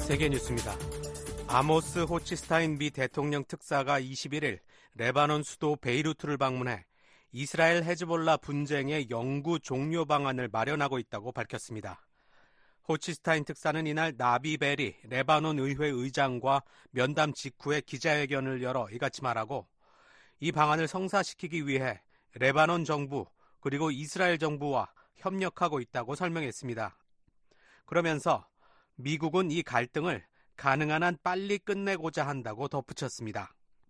세계뉴스입니다. 아모스 호치스타인 미 대통령 특사가 21일 레바논 수도 베이루트를 방문해 이스라엘 헤즈볼라 분쟁의 영구 종료 방안을 마련하고 있다고 밝혔습니다. 호치스타인 특사는 이날 나비 베리 레바논 의회 의장과 면담 직후에 기자회견을 열어 이같이 말하고 이 방안을 성사시키기 위해 레바논 정부 그리고 이스라엘 정부와 협력하고 있다고 설명했습니다. 그러면서 미국은 이 갈등을 가능한 한 빨리 끝내고자 한다고 덧붙였습니다.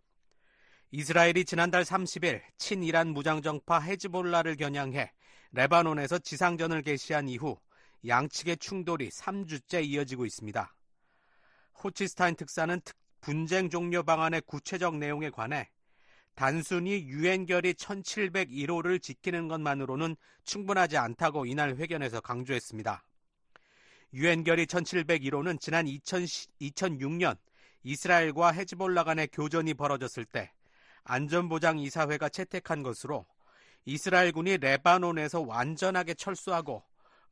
이스라엘이 지난달 30일 친이란 무장정파 헤즈볼라를 겨냥해 레바논에서 지상전을 개시한 이후 양측의 충돌이 3주째 이어지고 있습니다. 호치스타인 특사는 분쟁 종료 방안의 구체적 내용에 관해 단순히 유엔 결의 1701호를 지키는 것만으로는 충분하지 않다고 이날 회견에서 강조했습니다. 유엔 결의 1701호는 지난 2006년 이스라엘과 헤즈볼라 간의 교전이 벌어졌을 때 안전보장이사회가 채택한 것으로 이스라엘군이 레바논에서 완전하게 철수하고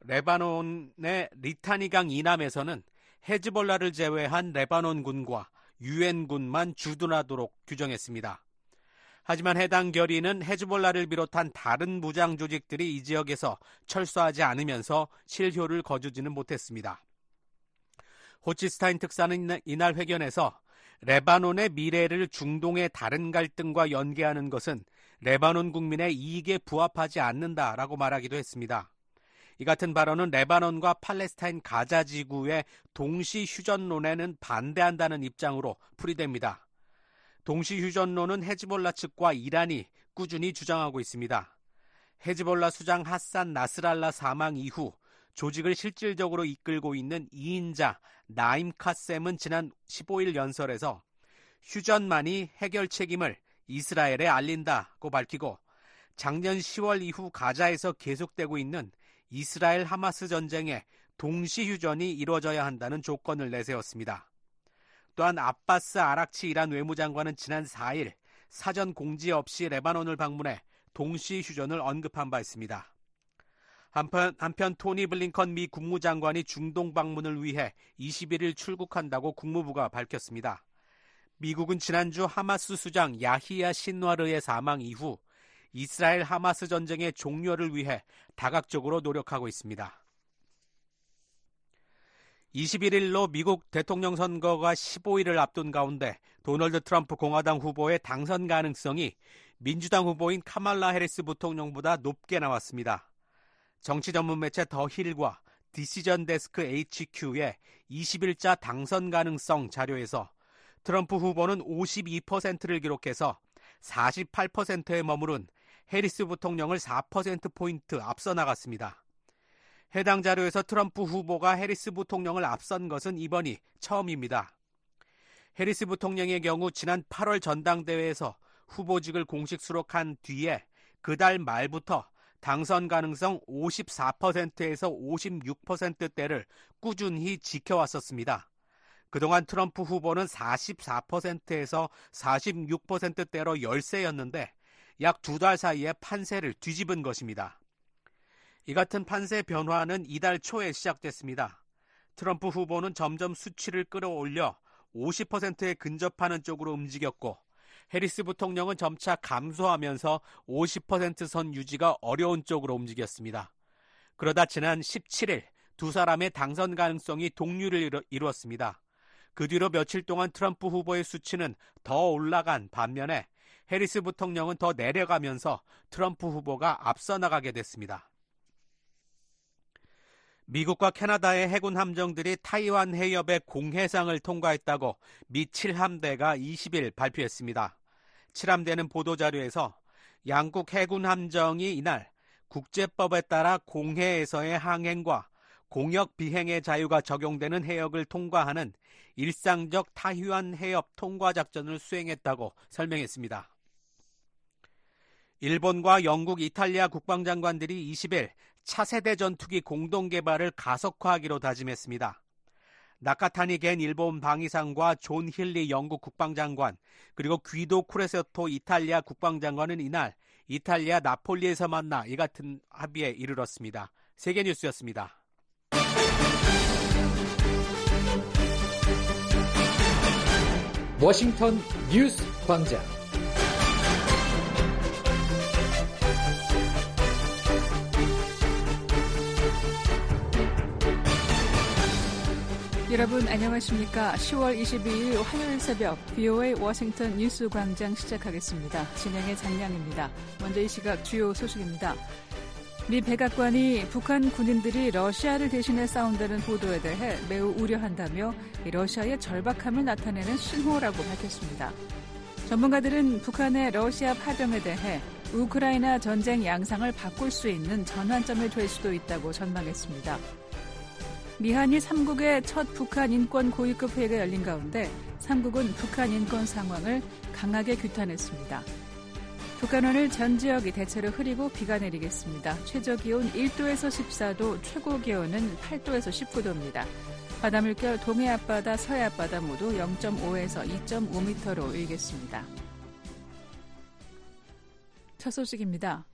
레바논의 리타니강 이남에서는 헤즈볼라를 제외한 레바논군과 유엔군만 주둔하도록 규정했습니다. 하지만 해당 결의는 헤즈볼라를 비롯한 다른 무장 조직들이 이 지역에서 철수하지 않으면서 실효를 거두지는 못했습니다. 호치스타인 특사는 이날 회견에서 레바논의 미래를 중동의 다른 갈등과 연계하는 것은 레바논 국민의 이익에 부합하지 않는다라고 말하기도 했습니다. 이 같은 발언은 레바논과 팔레스타인 가자 지구의 동시 휴전론에는 반대한다는 입장으로 풀이됩니다. 동시휴전론은 헤즈볼라 측과 이란이 꾸준히 주장하고 있습니다. 헤즈볼라 수장 하산 나스랄라 사망 이후 조직을 실질적으로 이끌고 있는 2인자 나임 카셈은 지난 15일 연설에서 휴전만이 해결 책임을 이스라엘에 알린다고 밝히고 작년 10월 이후 가자에서 계속되고 있는 이스라엘 하마스 전쟁에 동시휴전이 이루어져야 한다는 조건을 내세웠습니다. 또한 아바스 아락치 이란 외무장관은 지난 4일 사전 공지 없이 레바논을 방문해 동시 휴전을 언급한 바 있습니다. 한편 토니 블링컨 미 국무장관이 중동 방문을 위해 21일 출국한다고 국무부가 밝혔습니다. 미국은 지난주 하마스 수장 야히야 신와르의 사망 이후 이스라엘 하마스 전쟁의 종료를 위해 다각적으로 노력하고 있습니다. 21일로 미국 대통령 선거가 15일을 앞둔 가운데 도널드 트럼프 공화당 후보의 당선 가능성이 민주당 후보인 카말라 해리스 부통령보다 높게 나왔습니다. 정치 전문 매체 더 힐과 디시전 데스크 HQ의 20일자 당선 가능성 자료에서 트럼프 후보는 52%를 기록해서 48%에 머무른 해리스 부통령을 4%포인트 앞서 나갔습니다. 해당 자료에서 트럼프 후보가 해리스 부통령을 앞선 것은 이번이 처음입니다. 해리스 부통령의 경우 지난 8월 전당대회에서 후보직을 공식 수록한 뒤에 그달 말부터 당선 가능성 54%에서 56%대를 꾸준히 지켜왔었습니다. 그동안 트럼프 후보는 44%에서 46%대로 열세였는데 약 2달 사이에 판세를 뒤집은 것입니다. 이 같은 판세 변화는 이달 초에 시작됐습니다. 트럼프 후보는 점점 수치를 끌어올려 50%에 근접하는 쪽으로 움직였고 해리스 부통령은 점차 감소하면서 50% 선 유지가 어려운 쪽으로 움직였습니다. 그러다 지난 17일 두 사람의 당선 가능성이 동률을 이루었습니다. 그 뒤로 며칠 동안 트럼프 후보의 수치는 더 올라간 반면에 해리스 부통령은 더 내려가면서 트럼프 후보가 앞서 나가게 됐습니다. 미국과 캐나다의 해군 함정들이 타이완 해협에 공해상을 통과했다고 미 7함대가 20일 발표했습니다. 7함대는 보도자료에서 양국 해군 함정이 이날 국제법에 따라 공해에서의 항행과 공역 비행의 자유가 적용되는 해역을 통과하는 일상적 타이완 해협 통과 작전을 수행했다고 설명했습니다. 일본과 영국, 이탈리아 국방장관들이 20일 차세대 전투기 공동 개발을 가속화하기로 다짐했습니다. 나카타니 겐 일본 방위상과 존 힐리 영국 국방장관, 그리고 귀도 쿠레세토 이탈리아 국방장관은 이날 이탈리아 나폴리에서 만나 이 같은 합의에 이르렀습니다. 세계뉴스였습니다. 워싱턴 뉴스 광장. 여러분 안녕하십니까? 10월 22일 화요일 새벽 VOA 워싱턴 뉴스 광장 시작하겠습니다. 진행의 장량입니다. 먼저 이 시각 주요 소식입니다. 미 백악관이 북한 군인들이 러시아를 대신해 싸운다는 보도에 대해 매우 우려한다며 러시아의 절박함을 나타내는 신호라고 밝혔습니다. 전문가들은 북한의 러시아 파병에 대해 우크라이나 전쟁 양상을 바꿀 수 있는 전환점이 될 수도 있다고 전망했습니다. 미한일 3국의 첫 북한 인권 고위급 회의가 열린 가운데 3국은 북한 인권 상황을 강하게 규탄했습니다. 북한오늘 전 지역이 대체로 흐리고 비가 내리겠습니다. 최저기온 1도에서 14도, 최고기온은 8도에서 19도입니다. 바다 물결 동해 앞바다, 서해 앞바다 모두 0.5에서 2.5m로 일겠습니다. 첫 소식입니다.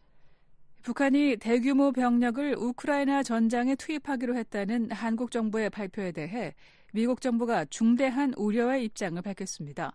북한이 대규모 병력을 우크라이나 전장에 투입하기로 했다는 한국 정부의 발표에 대해 미국 정부가 중대한 우려의 입장을 밝혔습니다.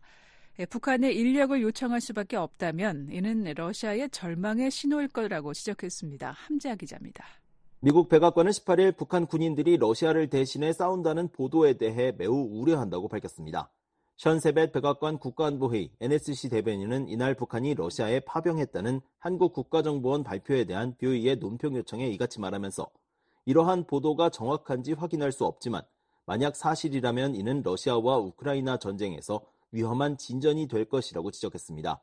북한의 인력을 요청할 수밖에 없다면 이는 러시아의 절망의 신호일 거라고 지적했습니다. 함재하 기자입니다. 미국 백악관은 18일 북한 군인들이 러시아를 대신해 싸운다는 보도에 대해 매우 우려한다고 밝혔습니다. 션 세벳 백악관 국가안보회의 NSC 대변인은 이날 북한이 러시아에 파병했다는 한국 국가정보원 발표에 대한 BOE의 논평 요청에 이같이 말하면서 이러한 보도가 정확한지 확인할 수 없지만 만약 사실이라면 이는 러시아와 우크라이나 전쟁에서 위험한 진전이 될 것이라고 지적했습니다.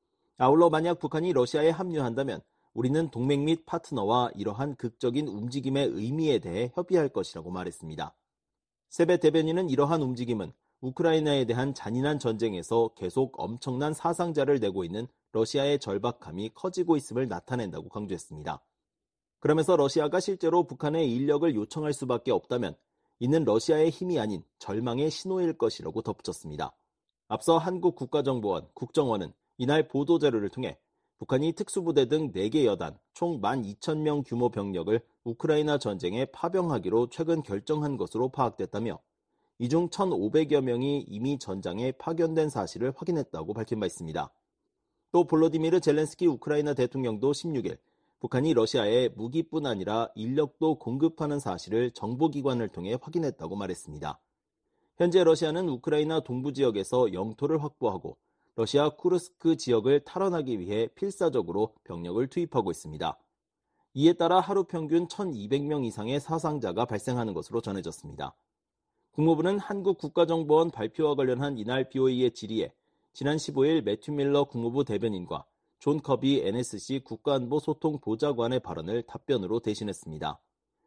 아울러 만약 북한이 러시아에 합류한다면 우리는 동맹 및 파트너와 이러한 극적인 움직임의 의미에 대해 협의할 것이라고 말했습니다. 세벳 대변인은 이러한 움직임은 우크라이나에 대한 잔인한 전쟁에서 계속 엄청난 사상자를 내고 있는 러시아의 절박함이 커지고 있음을 나타낸다고 강조했습니다. 그러면서 러시아가 실제로 북한의 인력을 요청할 수밖에 없다면 이는 러시아의 힘이 아닌 절망의 신호일 것이라고 덧붙였습니다. 앞서 한국 국가정보원, 국정원은 이날 보도자료를 통해 북한이 특수부대 등 4개 여단, 총 12,000명 규모 병력을 우크라이나 전쟁에 파병하기로 최근 결정한 것으로 파악됐다며 이 중 1,500여 명이 이미 전장에 파견된 사실을 확인했다고 밝힌 바 있습니다. 또 볼로디미르 젤렌스키 우크라이나 대통령도 16일 북한이 러시아에 무기뿐 아니라 인력도 공급하는 사실을 정보기관을 통해 확인했다고 말했습니다. 현재 러시아는 우크라이나 동부 지역에서 영토를 확보하고 러시아 쿠르스크 지역을 탈환하기 위해 필사적으로 병력을 투입하고 있습니다. 이에 따라 하루 평균 1,200명 이상의 사상자가 발생하는 것으로 전해졌습니다. 국무부는 한국 국가정보원 발표와 관련한 이날 BOE의 질의에 지난 15일 매튜 밀러 국무부 대변인과 존 커비 NSC 국가안보 소통 보좌관의 발언을 답변으로 대신했습니다.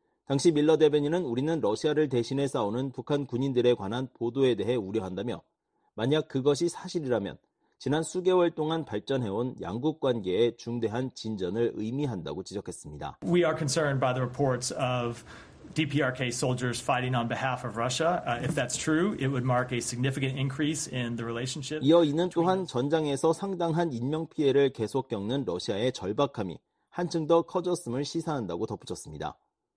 당시 밀러 대변인은 우리는 러시아를 대신해 싸우는 북한 군인들에 관한 보도에 대해 우려한다며 만약 그것이 사실이라면 지난 수개월 동안 발전해온 양국 관계에 중대한 진전을 의미한다고 지적했습니다. We are concerned by the reports of DPRK soldiers fighting on behalf of Russia. If that's true, it would mark a significant increase in the relationship. 이어 이는 또한 전장에서 상당한 인명피해를 계속 겪는 러시아의 절박함이 한층 더 커졌음을 시사한다고 덧붙였습니다.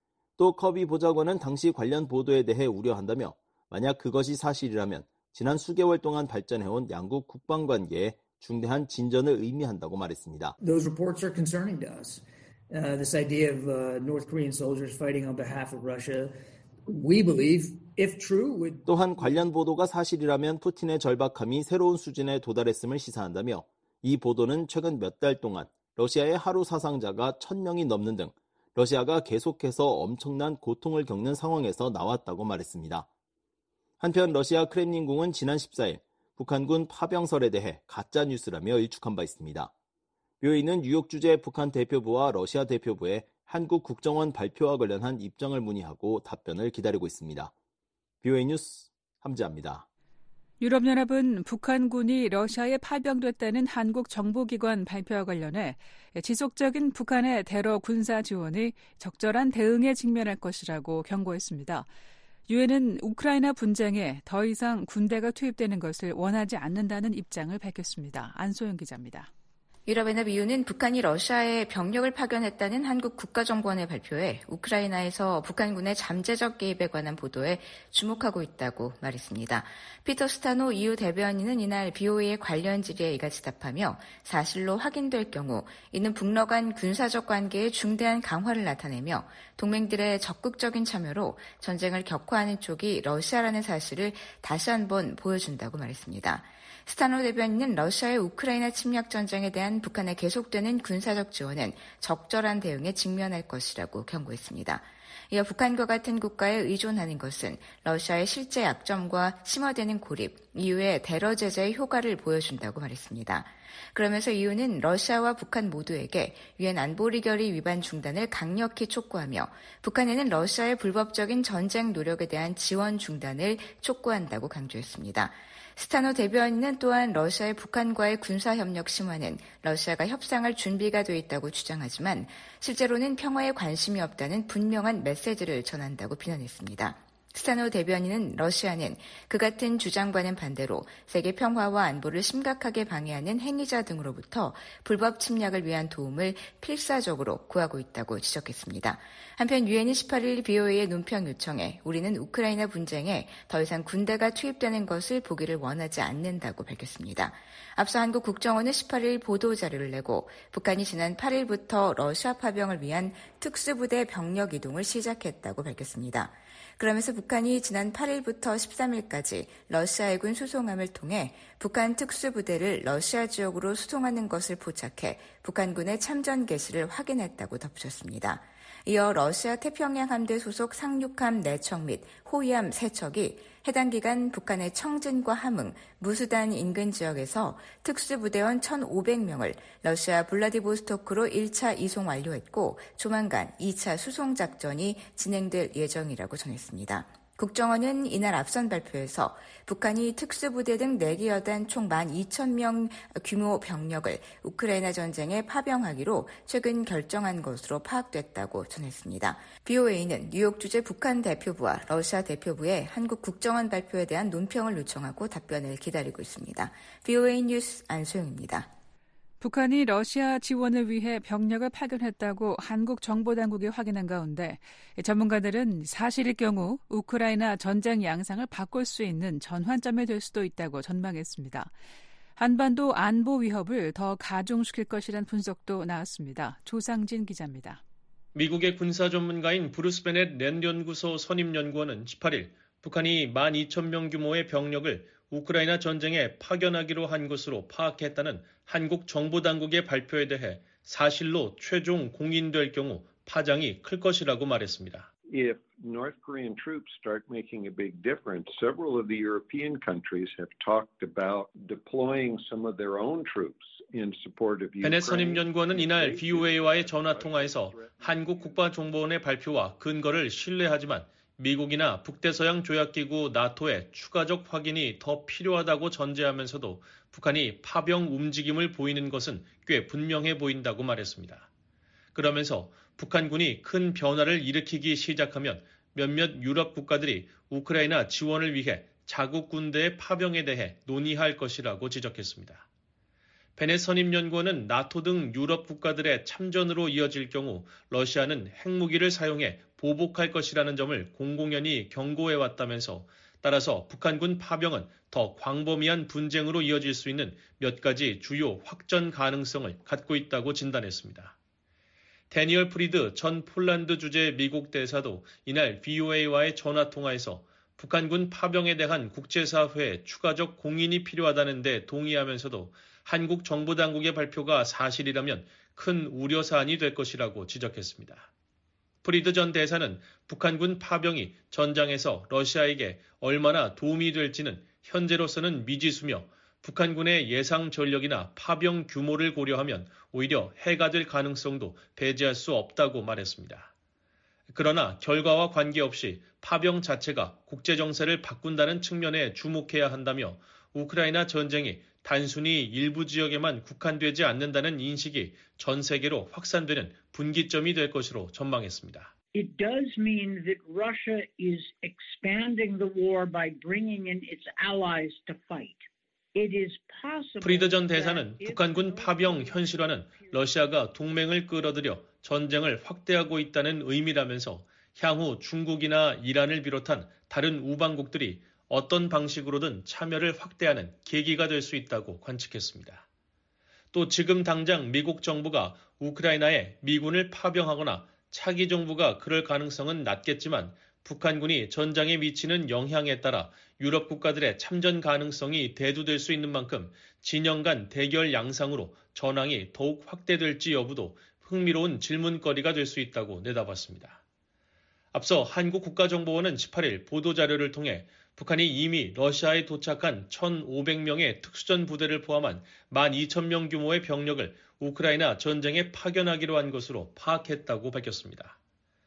또 커비 보좌관은 당시 관련 보도에 대해 우려한다며 만약 그것이 사실이라면 지난 수개월 동안 발전해온 양국 국방관계에 중대한 진전을 의미한다고 말했습니다. Those reports are concerning to us. This idea of North Korean soldiers fighting on behalf of Russia, we believe, if true, would... 또한 관련 보도가 사실이라면 푸틴의 절박함이 새로운 수준에 도달했음을 시사한다며 이 보도는 최근 몇 달 동안 러시아의 하루 사상자가 1,000명이 넘는 등 러시아가 계속해서 엄청난 고통을 겪는 상황에서 나왔다고 말했습니다. 한편 러시아 크렘린궁은 지난 14일 북한군 파병설에 대해 가짜뉴스라며 일축한 바 있습니다. BOE는 뉴욕 주재 북한 대표부와 러시아 대표부에 한국 국정원 발표와 관련한 입장을 문의하고 답변을 기다리고 있습니다. BOE 뉴스 함재하입니다. 유럽연합은 북한군이 러시아에 파병됐다는 한국 정보기관 발표와 관련해 지속적인 북한의 테러 군사 지원이 적절한 대응에 직면할 것이라고 경고했습니다. 유엔은 우크라이나 분쟁에 더 이상 군대가 투입되는 것을 원하지 않는다는 입장을 밝혔습니다. 안소영 기자입니다. 유럽연합 EU는 북한이 러시아에 병력을 파견했다는 한국 국가정보원의 발표에 우크라이나에서 북한군의 잠재적 개입에 관한 보도에 주목하고 있다고 말했습니다. 피터 스타노 EU 대변인은 이날 BOA의 관련 질의에 이같이 답하며 사실로 확인될 경우 이는 북러 간 군사적 관계의 중대한 강화를 나타내며 동맹들의 적극적인 참여로 전쟁을 격화하는 쪽이 러시아라는 사실을 다시 한번 보여준다고 말했습니다. 스타노 대변인은 러시아의 우크라이나 침략 전쟁에 대한 북한의 계속되는 군사적 지원은 적절한 대응에 직면할 것이라고 경고했습니다. 이어 북한과 같은 국가에 의존하는 것은 러시아의 실제 약점과 심화되는 고립, 이후의 대러 제재의 효과를 보여준다고 말했습니다. 그러면서 EU는 러시아와 북한 모두에게 유엔 안보리 결의 위반 중단을 강력히 촉구하며 북한에는 러시아의 불법적인 전쟁 노력에 대한 지원 중단을 촉구한다고 강조했습니다. 스타노 대변인은 또한 러시아의 북한과의 군사협력 심화는 러시아가 협상할 준비가 돼 있다고 주장하지만 실제로는 평화에 관심이 없다는 분명한 메시지를 전한다고 비난했습니다. 스타노 대변인은 러시아는 그 같은 주장과는 반대로 세계 평화와 안보를 심각하게 방해하는 행위자 등으로부터 불법 침략을 위한 도움을 필사적으로 구하고 있다고 지적했습니다. 한편 유엔이 18일 BOA의 논평 요청에 우리는 우크라이나 분쟁에 더 이상 군대가 투입되는 것을 보기를 원하지 않는다고 밝혔습니다. 앞서 한국 국정원은 18일 보도자료를 내고 북한이 지난 8일부터 러시아 파병을 위한 특수부대 병력 이동을 시작했다고 밝혔습니다. 그러면서 북한이 지난 8일부터 13일까지 러시아 해군 수송함을 통해 북한 특수부대를 러시아 지역으로 수송하는 것을 포착해 북한군의 참전 개시를 확인했다고 덧붙였습니다. 이어 러시아 태평양 함대 소속 상륙함 4척 및 호위함 3척이 해당 기간 북한의 청진과 함흥, 무수단 인근 지역에서 특수부대원 1,500명을 러시아 블라디보스토크로 1차 이송 완료했고 조만간 2차 수송 작전이 진행될 예정이라고 전했습니다. 국정원은 이날 앞선 발표에서 북한이 특수부대 등 4개 여단 총 12,000명 규모 병력을 우크라이나 전쟁에 파병하기로 최근 결정한 것으로 파악됐다고 전했습니다. BOA는 뉴욕 주재 북한 대표부와 러시아 대표부에 한국 국정원 발표에 대한 논평을 요청하고 답변을 기다리고 있습니다. BOA 뉴스 안소영입니다. 북한이 러시아 지원을 위해 병력을 파견했다고 한국 정보당국이 확인한 가운데 전문가들은 사실일 경우 우크라이나 전쟁 양상을 바꿀 수 있는 전환점이 될 수도 있다고 전망했습니다. 한반도 안보 위협을 더 가중시킬 것이란 분석도 나왔습니다. 조상진 기자입니다. 미국의 군사 전문가인 브루스 베넷 랜 연구소 선임연구원은 18일 북한이 12,000명 규모의 병력을 우크라이나 전쟁에 파견하기로 한 것으로 파악했다는 한국 정보당국의 발표에 대해 사실로 최종 공인될 경우 파장이 클 것이라고 말했습니다. If North Korean troops start making a big difference, several of the European countries have talked about deploying some of their own troops in support of Ukraine. 베넷 선임연구원은 이날 BOA와의 전화통화에서 한국 국가정보원의 발표와 근거를 신뢰하지만 미국이나 북대서양 조약기구 나토의 추가적 확인이 더 필요하다고 전제하면서도 북한이 파병 움직임을 보이는 것은 꽤 분명해 보인다고 말했습니다. 그러면서 북한군이 큰 변화를 일으키기 시작하면 몇몇 유럽 국가들이 우크라이나 지원을 위해 자국 군대의 파병에 대해 논의할 것이라고 지적했습니다. 베넷 선임연구원은 나토 등 유럽 국가들의 참전으로 이어질 경우 러시아는 핵무기를 사용해 보복할 것이라는 점을 공공연히 경고해왔다면서 따라서 북한군 파병은 더 광범위한 분쟁으로 이어질 수 있는 몇 가지 주요 확전 가능성을 갖고 있다고 진단했습니다. 데니얼 프리드 전 폴란드 주재 미국 대사도 이날 BOA와의 전화통화에서 북한군 파병에 대한 국제사회의 추가적 공인이 필요하다는 데 동의하면서도 한국 정보당국의 발표가 사실이라면 큰 우려사안이 될 것이라고 지적했습니다. 프리드 전 대사는 북한군 파병이 전장에서 러시아에게 얼마나 도움이 될지는 현재로서는 미지수며 북한군의 예상 전력이나 파병 규모를 고려하면 오히려 해가 될 가능성도 배제할 수 없다고 말했습니다. 그러나 결과와 관계없이 파병 자체가 국제정세를 바꾼다는 측면에 주목해야 한다며 우크라이나 전쟁이 단순히 일부 지역에만 국한되지 않는다는 인식이 전 세계로 확산되는 분기점이 될 것으로 전망했습니다. It does mean that Russia is expanding the war by bringing in its allies to fight. 프리드 전 대사는 북한군 파병 현실화는 러시아가 동맹을 끌어들여 전쟁을 확대하고 있다는 의미라면서 향후 중국이나 이란을 비롯한 다른 우방국들이 어떤 방식으로든 참여를 확대하는 계기가 될 수 있다고 관측했습니다. 또 지금 당장 미국 정부가 우크라이나에 미군을 파병하거나 차기 정부가 그럴 가능성은 낮겠지만 북한군이 전장에 미치는 영향에 따라 유럽 국가들의 참전 가능성이 대두될 수 있는 만큼 진영 간 대결 양상으로 전황이 더욱 확대될지 여부도 흥미로운 질문거리가 될 수 있다고 내다봤습니다. 앞서 한국 국가정보원은 18일 보도자료를 통해 북한이 이미 러시아에 도착한 1,500명의 특수전 부대를 포함한 12,000명 규모의 병력을 우크라이나 전쟁에 파견하기로 한 것으로 파악했다고 밝혔습니다.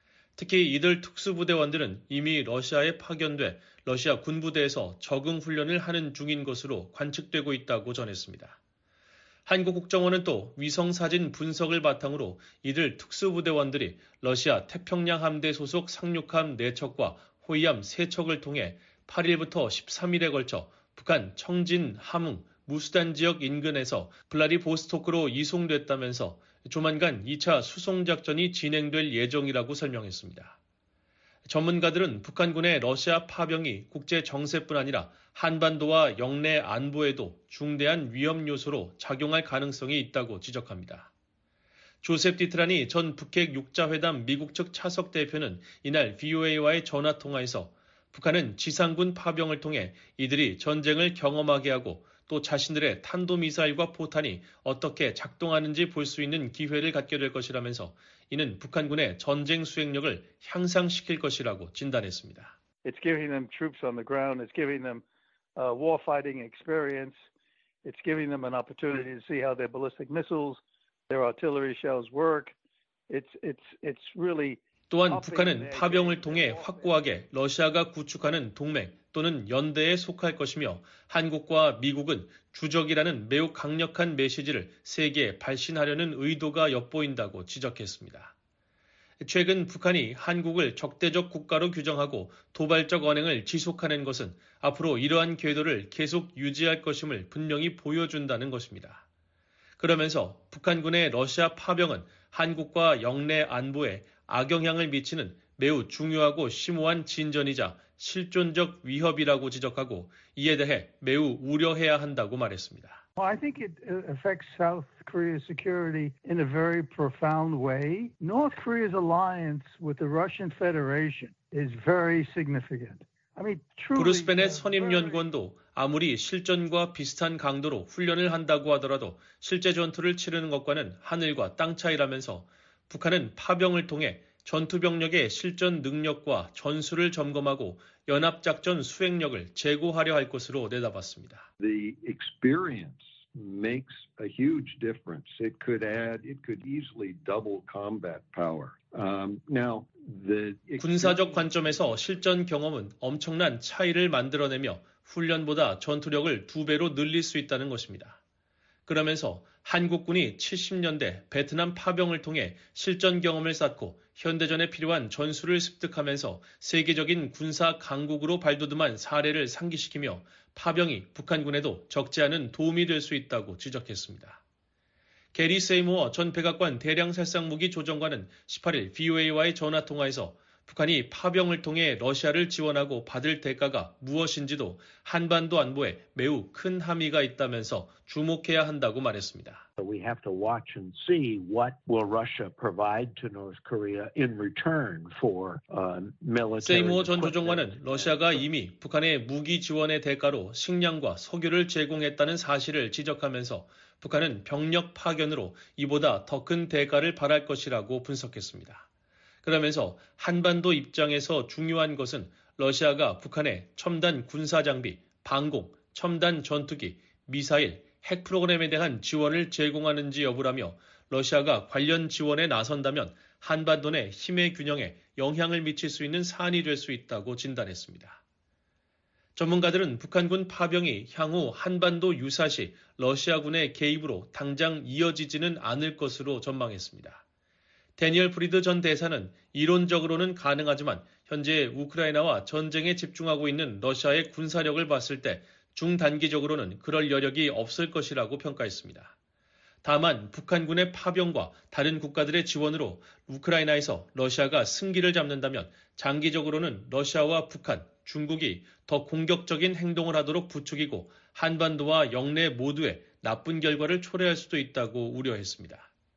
특히 이들 특수부대원들은 이미 러시아에 파견돼 러시아 군부대에서 적응 훈련을 하는 중인 것으로 관측되고 있다고 전했습니다. 한국국정원은 또 위성사진 분석을 바탕으로 이들 특수부대원들이 러시아 태평양 함대 소속 상륙함 4척과 호위함 3척을 통해 8일부터 13일에 걸쳐 북한 청진, 함흥, 무수단 지역 인근에서 블라디보스토크로 이송됐다면서 조만간 2차 수송작전이 진행될 예정이라고 설명했습니다. 전문가들은 북한군의 러시아 파병이 국제 정세뿐 아니라 한반도와 영내 안보에도 중대한 위험 요소로 작용할 가능성이 있다고 지적합니다. 조셉 디트라니 전 북핵 육자회담 미국 측 차석 대표는 이날 VOA와의 전화통화에서 북한은 지상군 파병을 통해 이들이 전쟁을 경험하게 하고 또 자신들의 탄도미사일과 포탄이 어떻게 작동하는지 볼 수 있는 기회를 갖게 될 것이라면서 이는 북한군의 전쟁 수행력을 향상시킬 것이라고 진단했습니다. It's giving them troops on the ground. It's giving them warfighting experience. It's giving them an opportunity to see how their ballistic missiles, their artillery shells work. It's really 또한 북한은 파병을 통해 확고하게 러시아가 구축하는 동맹 또는 연대에 속할 것이며 한국과 미국은 주적이라는 매우 강력한 메시지를 세계에 발신하려는 의도가 엿보인다고 지적했습니다. 최근 북한이 한국을 적대적 국가로 규정하고 도발적 언행을 지속하는 것은 앞으로 이러한 궤도를 계속 유지할 것임을 분명히 보여준다는 것입니다. 그러면서 북한군의 러시아 파병은 한국과 영내 안보에 악영향을 미치는 매우 중요하고 심오한 진전이자 실존적 위협이라고 지적하고 이에 대해 매우 우려해야 한다고 말했습니다. I think it affects South Korea's security in a very profound way. North Korea's alliance with the Russian Federation is very significant. 브루스 베넷 선임연구원도 아무리 실전과 비슷한 강도로 훈련을 한다고 하더라도 실제 전투를 치르는 것과는 하늘과 땅 차이라면서 북한은 파병을 통해 전투병력의 실전 능력과 전술을 점검하고 연합작전 수행력을 제고하려 할 것으로 내다봤습니다. The experience makes a huge difference. It could easily double combat power. 군사적 관점에서 실전 경험은 엄청난 차이를 만들어내며 훈련보다 전투력을 2배로 늘릴 수 있다는 것입니다. 그러면서 한국군이 70년대 베트남 파병을 통해 실전 경험을 쌓고 현대전에 필요한 전술을 습득하면서 세계적인 군사 강국으로 발돋움한 사례를 상기시키며 파병이 북한군에도 적지 않은 도움이 될 수 있다고 지적했습니다. 게리 세이모어 전 백악관 대량살상무기 조정관은 18일 VOA와의 전화통화에서 북한이 파병을 통해 러시아를 지원하고 받을 대가가 무엇인지도 한반도 안보에 매우 큰 함의가 있다면서 주목해야 한다고 말했습니다. We have to watch and see what will Russia provide to North Korea in return for military. 세이모어 전 조정관은 러시아가 이미 북한의 무기 지원의 대가로 식량과 석유를 제공했다는 사실을 지적하면서 북한은 병력 파견으로 이보다 더 큰 대가를 바랄 것이라고 분석했습니다. 그러면서 한반도 입장에서 중요한 것은 러시아가 북한에 첨단 군사장비, 방공, 첨단 전투기, 미사일, 핵 프로그램에 대한 지원을 제공하는지 여부라며 러시아가 관련 지원에 나선다면 한반도 내 힘의 균형에 영향을 미칠 수 있는 사안이 될 수 있다고 진단했습니다. 전문가들은 북한군 파병이 향후 한반도 유사시 러시아군의 개입으로 당장 이어지지는 않을 것으로 전망했습니다. 데니얼 프리드 전 대사는 이론적으로는 가능하지만 현재 우크라이나와 전쟁에 집중하고 있는 러시아의 군사력을 봤을 때 중단기적으로는 그럴 여력이 없을 것이라고 평가했습니다. 다만 북한군의 파병과 다른 국가들의 지원으로 우크라이나에서 러시아가 승기를 잡는다면 장기적으로는 러시아와 북한, 중국이 더 공격적인 행동을 하도록 부추기고 한반도와 영내 모두에 나쁜 결과를 초래할 수도 있다고 우려했습니다.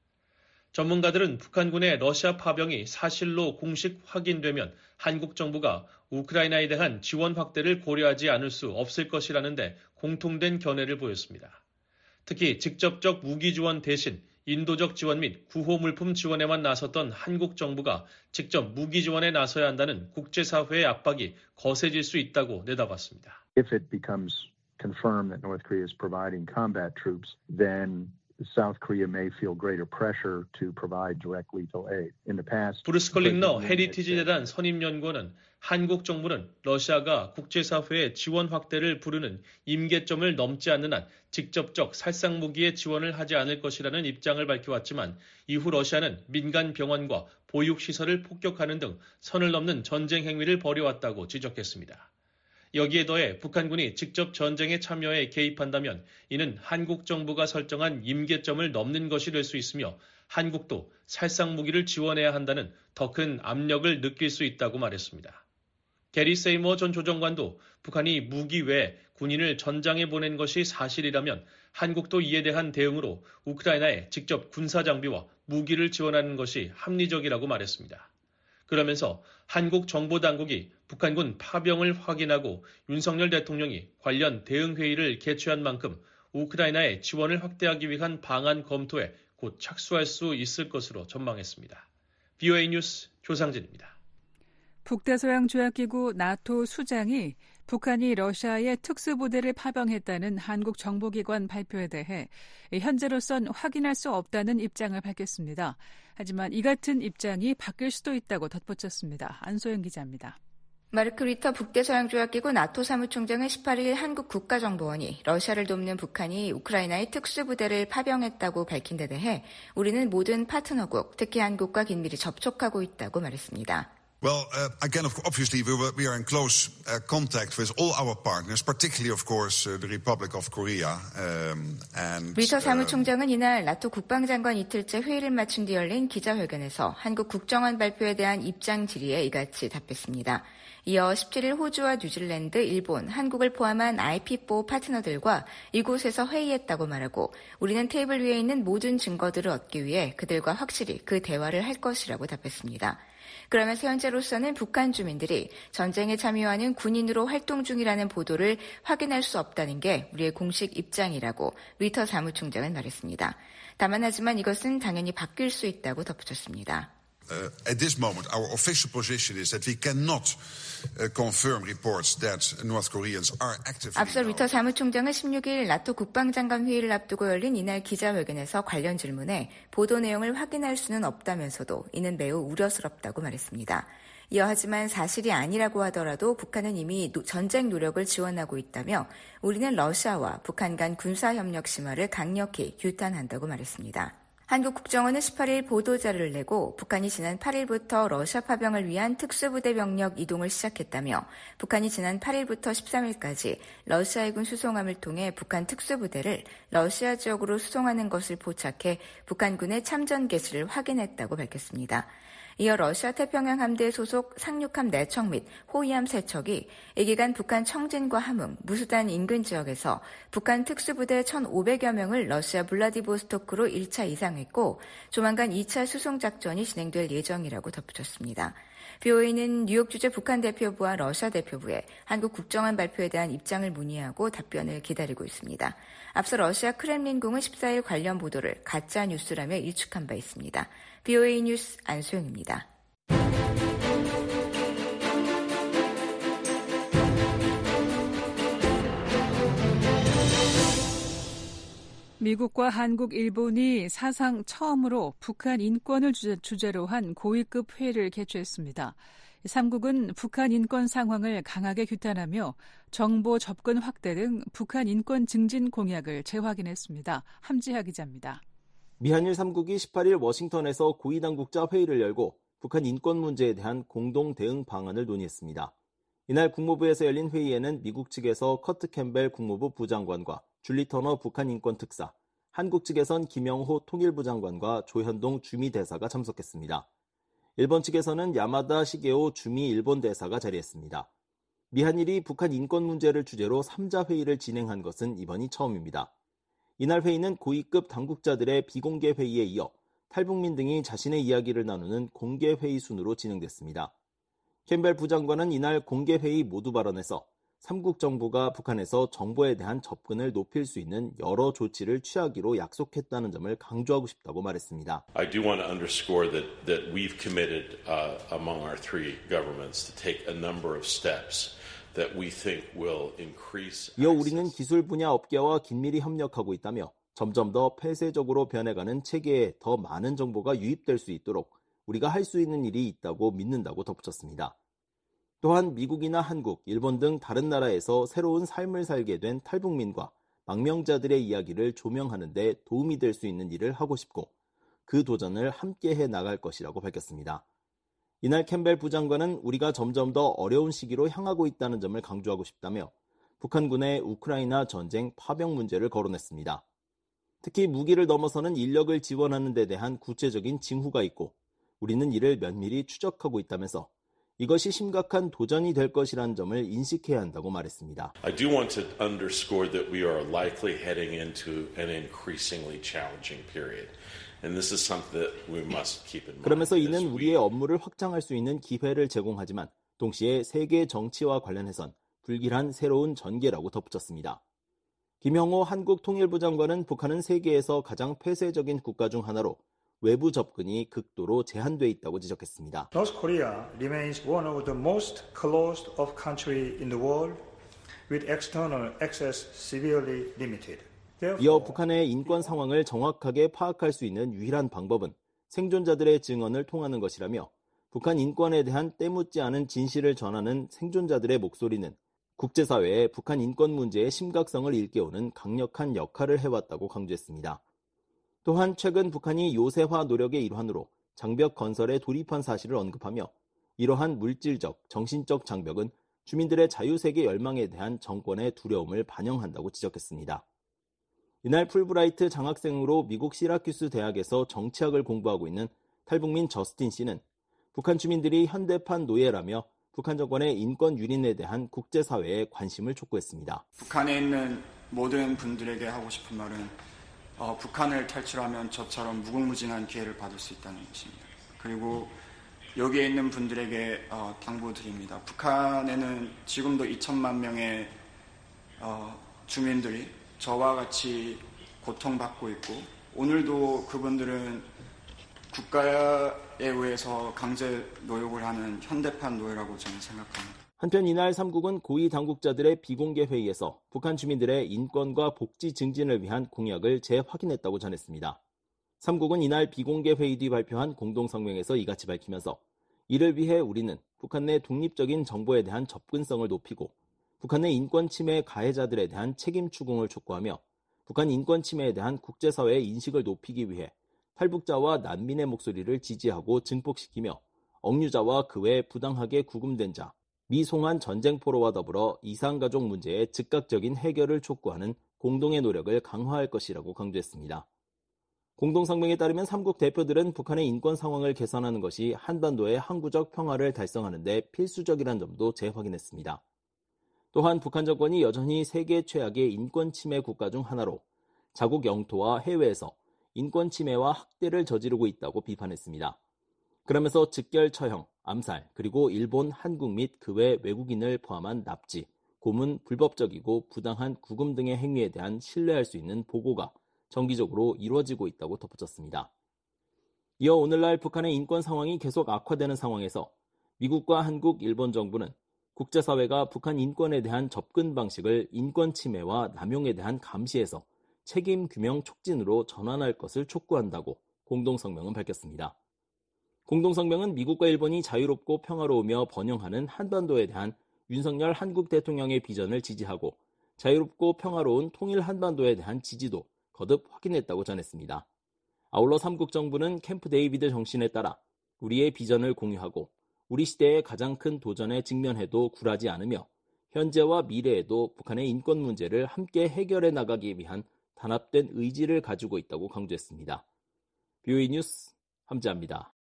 전문가들은 북한군의 러시아 파병이 사실로 공식 확인되면 한국 정부가 우크라이나에 대한 지원 확대를 고려하지 않을 수 없을 것이라는데 공통된 견해를 보였습니다. 특히 직접적 무기 지원 대신 인도적 지원 및 구호 물품 지원에만 나섰던 한국 정부가 직접 무기 지원에 나서야 한다는 국제사회의 압박이 거세질 수 있다고 내다봤습니다. If it becomes confirmed that North Korea is providing combat troops, then South Korea may feel greater pressure to provide direct lethal aid. In the past, 브루스 컬링러 헤리티지 재단 선임연구원은 한국 정부는 러시아가 국제사회의 지원 확대를 부르는 임계점을 넘지 않는 한 직접적 살상 무기의 지원을 하지 않을 것이라는 입장을 밝혀왔지만 이후 러시아는 민간 병원과 보육시설을 폭격하는 등 선을 넘는 전쟁 행위를 벌여왔다고 지적했습니다. 여기에 더해 북한군이 직접 전쟁에 참여해 개입한다면 이는 한국 정부가 설정한 임계점을 넘는 것이 될 수 있으며 한국도 살상 무기를 지원해야 한다는 더 큰 압력을 느낄 수 있다고 말했습니다. 게리 세이머 전 조정관도 북한이 무기 외에 군인을 전장에 보낸 것이 사실이라면 한국도 이에 대한 대응으로 우크라이나에 직접 군사 장비와 무기를 지원하는 것이 합리적이라고 말했습니다. 그러면서 한국 정보당국이 북한군 파병을 확인하고 윤석열 대통령이 관련 대응회의를 개최한 만큼 우크라이나에 지원을 확대하기 위한 방안 검토에 곧 착수할 수 있을 것으로 전망했습니다. VOA 뉴스 조상진입니다. 북대서양 조약기구 나토 수장이 북한이 러시아에 특수부대를 파병했다는 한국 정보기관 발표에 대해 현재로선 확인할 수 없다는 입장을 밝혔습니다. 하지만 이 같은 입장이 바뀔 수도 있다고 덧붙였습니다. 안소영 기자입니다. 마르크 리터 북대서양조약기구 나토 사무총장은 18일 한국 국가정보원이 러시아를 돕는 북한이 우크라이나의 특수부대를 파병했다고 밝힌 데 대해 우리는 모든 파트너국, 특히 한국과 긴밀히 접촉하고 있다고 말했습니다. Well, again, obviously, we are in close contact with all our partners, particularly, of course, the Republic of Korea. 리터 사무총장은 이날 나토 국방장관 이틀째 회의를 마친 뒤 열린 기자회견에서 한국 국정원 발표에 대한 입장 질의에 이같이 답했습니다. 이어 17일 호주와 뉴질랜드, 일본, 한국을 포함한 IP4 파트너들과 이곳에서 회의했다고 말하고 우리는 테이블 위에 있는 모든 증거들을 얻기 위해 그들과 확실히 그 대화를 할 것이라고 답했습니다. 그러면서 현재로서는 북한 주민들이 전쟁에 참여하는 군인으로 활동 중이라는 보도를 확인할 수 없다는 게 우리의 공식 입장이라고 리터 사무총장은 말했습니다. 다만 하지만 이것은 당연히 바뀔 수 있다고 덧붙였습니다. At this moment, our official position is that we cannot confirm reports that North Koreans are actively. 앞서 리터 사무총장은 16일 나토 국방장관 회의를 앞두고 열린 이날 기자회견에서 관련 질문에 보도 내용을 확인할 수는 없다면서도 이는 매우 우려스럽다고 말했습니다. 이어 하지만 사실이 아니라고 하더라도 북한은 이미 전쟁 노력을 지원하고 있다며 우리는 러시아와 북한 간 군사협력 심화를 강력히 규탄한다고 말했습니다. 한국 국정원은 18일 보도자료를 내고 북한이 지난 8일부터 러시아 파병을 위한 특수부대 병력 이동을 시작했다며 북한이 지난 8일부터 13일까지 러시아 해군 수송함을 통해 북한 특수부대를 러시아 지역으로 수송하는 것을 포착해 북한군의 참전 개시를 확인했다고 밝혔습니다. 이어 러시아 태평양 함대 소속 상륙함 4척 및 호위함 3척이 이 기간 북한 청진과 함흥, 무수단 인근 지역에서 북한 특수부대 1,500여 명을 러시아 블라디보스토크로 1차 이상했고 조만간 2차 수송작전이 진행될 예정이라고 덧붙였습니다. BOA는 뉴욕 주재 북한 대표부와 러시아 대표부에 한국 국정원 발표에 대한 입장을 문의하고 답변을 기다리고 있습니다. 앞서 러시아 크렘린궁은 14일 관련 보도를 가짜 뉴스라며 일축한 바 있습니다. BOA 뉴스 안소영입니다. 미국과 한국, 일본이 사상 처음으로 북한 인권을 주제로 한 고위급 회의를 개최했습니다. 3국은 북한 인권 상황을 강하게 규탄하며 정보 접근 확대 등 북한 인권 증진 공약을 재확인했습니다. 함지하 기자입니다. 미한일 3국이 18일 워싱턴에서 고위당국자 회의를 열고 북한 인권 문제에 대한 공동 대응 방안을 논의했습니다. 이날 국무부에서 열린 회의에는 미국 측에서 커트 캠벨 국무부 부장관과 줄리 터너 북한 인권특사, 한국 측에선 김영호 통일부 장관과 조현동 주미 대사가 참석했습니다. 일본 측에서는 야마다 시게오 주미 일본 대사가 자리했습니다. 미한일이 북한 인권 문제를 주제로 3자 회의를 진행한 것은 이번이 처음입니다. 이날 회의는 고위급 당국자들의 비공개 회의에 이어 탈북민 등이 자신의 이야기를 나누는 공개 회의 순으로 진행됐습니다. 캠벨 부장관은 이날 공개 회의 모두 발언에서 삼국 정부가 북한에서 정보에 대한 접근을 높일 수 있는 여러 조치를 취하기로 약속했다는 점을 강조하고 싶다고 말했습니다. I do want to underscore that we've committed among our three governments to take a number of steps that we think will increase. 이어 우리는 기술 분야 업계와 긴밀히 협력하고 있다며 점점 더 폐쇄적으로 변해가는 체계에 더 많은 정보가 유입될 수 있도록 우리가 할 수 있는 일이 있다고 믿는다고 덧붙였습니다. 또한 미국이나 한국, 일본 등 다른 나라에서 새로운 삶을 살게 된 탈북민과 망명자들의 이야기를 조명하는 데 도움이 될 수 있는 일을 하고 싶고 그 도전을 함께 해 나갈 것이라고 밝혔습니다. 이날 캠벨 부장관은 우리가 점점 더 어려운 시기로 향하고 있다는 점을 강조하고 싶다며 북한군의 우크라이나 전쟁 파병 문제를 거론했습니다. 특히 무기를 넘어서는 인력을 지원하는 데 대한 구체적인 징후가 있고 우리는 이를 면밀히 추적하고 있다면서 이것이 심각한 도전이 될 것이라는 점을 인식해야 한다고 말했습니다. I do want to underscore that we are likely heading into an increasingly challenging period. And this is something that we must keep in mind. 그러면서 이는 우리의 업무를 확장할 수 있는 기회를 제공하지만 동시에 세계 정치와 관련해선 불길한 새로운 전개라고 덧붙였습니다. 김영호 한국 통일부 장관은 북한은 세계에서 가장 폐쇄적인 국가 중 하나로 외부 접근이 극도로 제한돼 있다고 지적했습니다. North Korea remains one of the most closed off country in the world, with external access severely limited. 이어 북한의 인권 상황을 정확하게 파악할 수 있는 유일한 방법은 생존자들의 증언을 통하는 것이라며 북한 인권에 대한 때묻지 않은 진실을 전하는 생존자들의 목소리는 국제사회에 북한 인권 문제의 심각성을 일깨우는 강력한 역할을 해왔다고 강조했습니다. 또한 최근 북한이 요새화 노력의 일환으로 장벽 건설에 돌입한 사실을 언급하며 이러한 물질적, 정신적 장벽은 주민들의 자유세계 열망에 대한 정권의 두려움을 반영한다고 지적했습니다. 이날 풀브라이트 장학생으로 미국 시라큐스 대학에서 정치학을 공부하고 있는 탈북민 저스틴 씨는 북한 주민들이 현대판 노예라며 북한 정권의 인권 유린에 대한 국제사회의 관심을 촉구했습니다. 북한에 있는 모든 분들에게 하고 싶은 말은 북한을 탈출하면 저처럼 무궁무진한 기회를 받을 수 있다는 것입니다. 그리고 여기에 있는 분들에게 당부드립니다. 북한에는 지금도 2천만 명의 주민들이 저와 같이 고통받고 있고 오늘도 그분들은 국가에 의해서 강제 노역을 하는 현대판 노예라고 저는 생각합니다. 한편 이날 3국은 고위 당국자들의 비공개 회의에서 북한 주민들의 인권과 복지 증진을 위한 공약을 재확인했다고 전했습니다. 3국은 이날 비공개 회의 뒤 발표한 공동성명에서 이같이 밝히면서 이를 위해 우리는 북한 내 독립적인 정보에 대한 접근성을 높이고 북한 내 인권 침해 가해자들에 대한 책임 추궁을 촉구하며 북한 인권 침해에 대한 국제사회의 인식을 높이기 위해 탈북자와 난민의 목소리를 지지하고 증폭시키며 억류자와 그 외 부당하게 구금된 자, 미송환 전쟁포로와 더불어 이산가족 문제의 즉각적인 해결을 촉구하는 공동의 노력을 강화할 것이라고 강조했습니다. 공동성명에 따르면 3국 대표들은 북한의 인권 상황을 개선하는 것이 한반도의 항구적 평화를 달성하는 데 필수적이라는 점도 재확인했습니다. 또한 북한 정권이 여전히 세계 최악의 인권 침해 국가 중 하나로 자국 영토와 해외에서 인권 침해와 학대를 저지르고 있다고 비판했습니다. 그러면서 즉결 처형, 암살, 그리고 일본, 한국 및 그 외 외국인을 포함한 납치, 고문, 불법적이고 부당한 구금 등의 행위에 대한 신뢰할 수 있는 보고가 정기적으로 이루어지고 있다고 덧붙였습니다. 이어 오늘날 북한의 인권 상황이 계속 악화되는 상황에서 미국과 한국, 일본 정부는 국제사회가 북한 인권에 대한 접근 방식을 인권 침해와 남용에 대한 감시에서 책임 규명 촉진으로 전환할 것을 촉구한다고 공동성명은 밝혔습니다. 공동성명은 미국과 일본이 자유롭고 평화로우며 번영하는 한반도에 대한 윤석열 한국 대통령의 비전을 지지하고 자유롭고 평화로운 통일 한반도에 대한 지지도 거듭 확인했다고 전했습니다. 아울러 3국 정부는 캠프 데이비드 정신에 따라 우리의 비전을 공유하고 우리 시대의 가장 큰 도전에 직면해도 굴하지 않으며 현재와 미래에도 북한의 인권 문제를 함께 해결해 나가기 위한 단합된 의지를 가지고 있다고 강조했습니다. BOE 뉴스 함재합니다.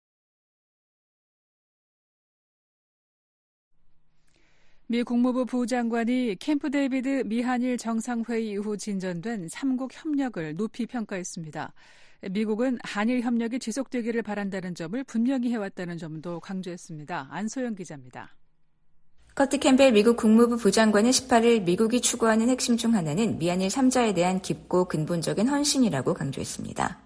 미 국무부 부장관이 캠프 데이비드 미한일 정상회의 이후 진전된 3국 협력을 높이 평가했습니다. 미국은 한일 협력이 지속되기를 바란다는 점을 분명히 해왔다는 점도 강조했습니다. 안소영 기자입니다. 커트 캠벨 미국 국무부 부장관은 18일 미국이 추구하는 핵심 중 하나는 미한일 3자에 대한 깊고 근본적인 헌신이라고 강조했습니다.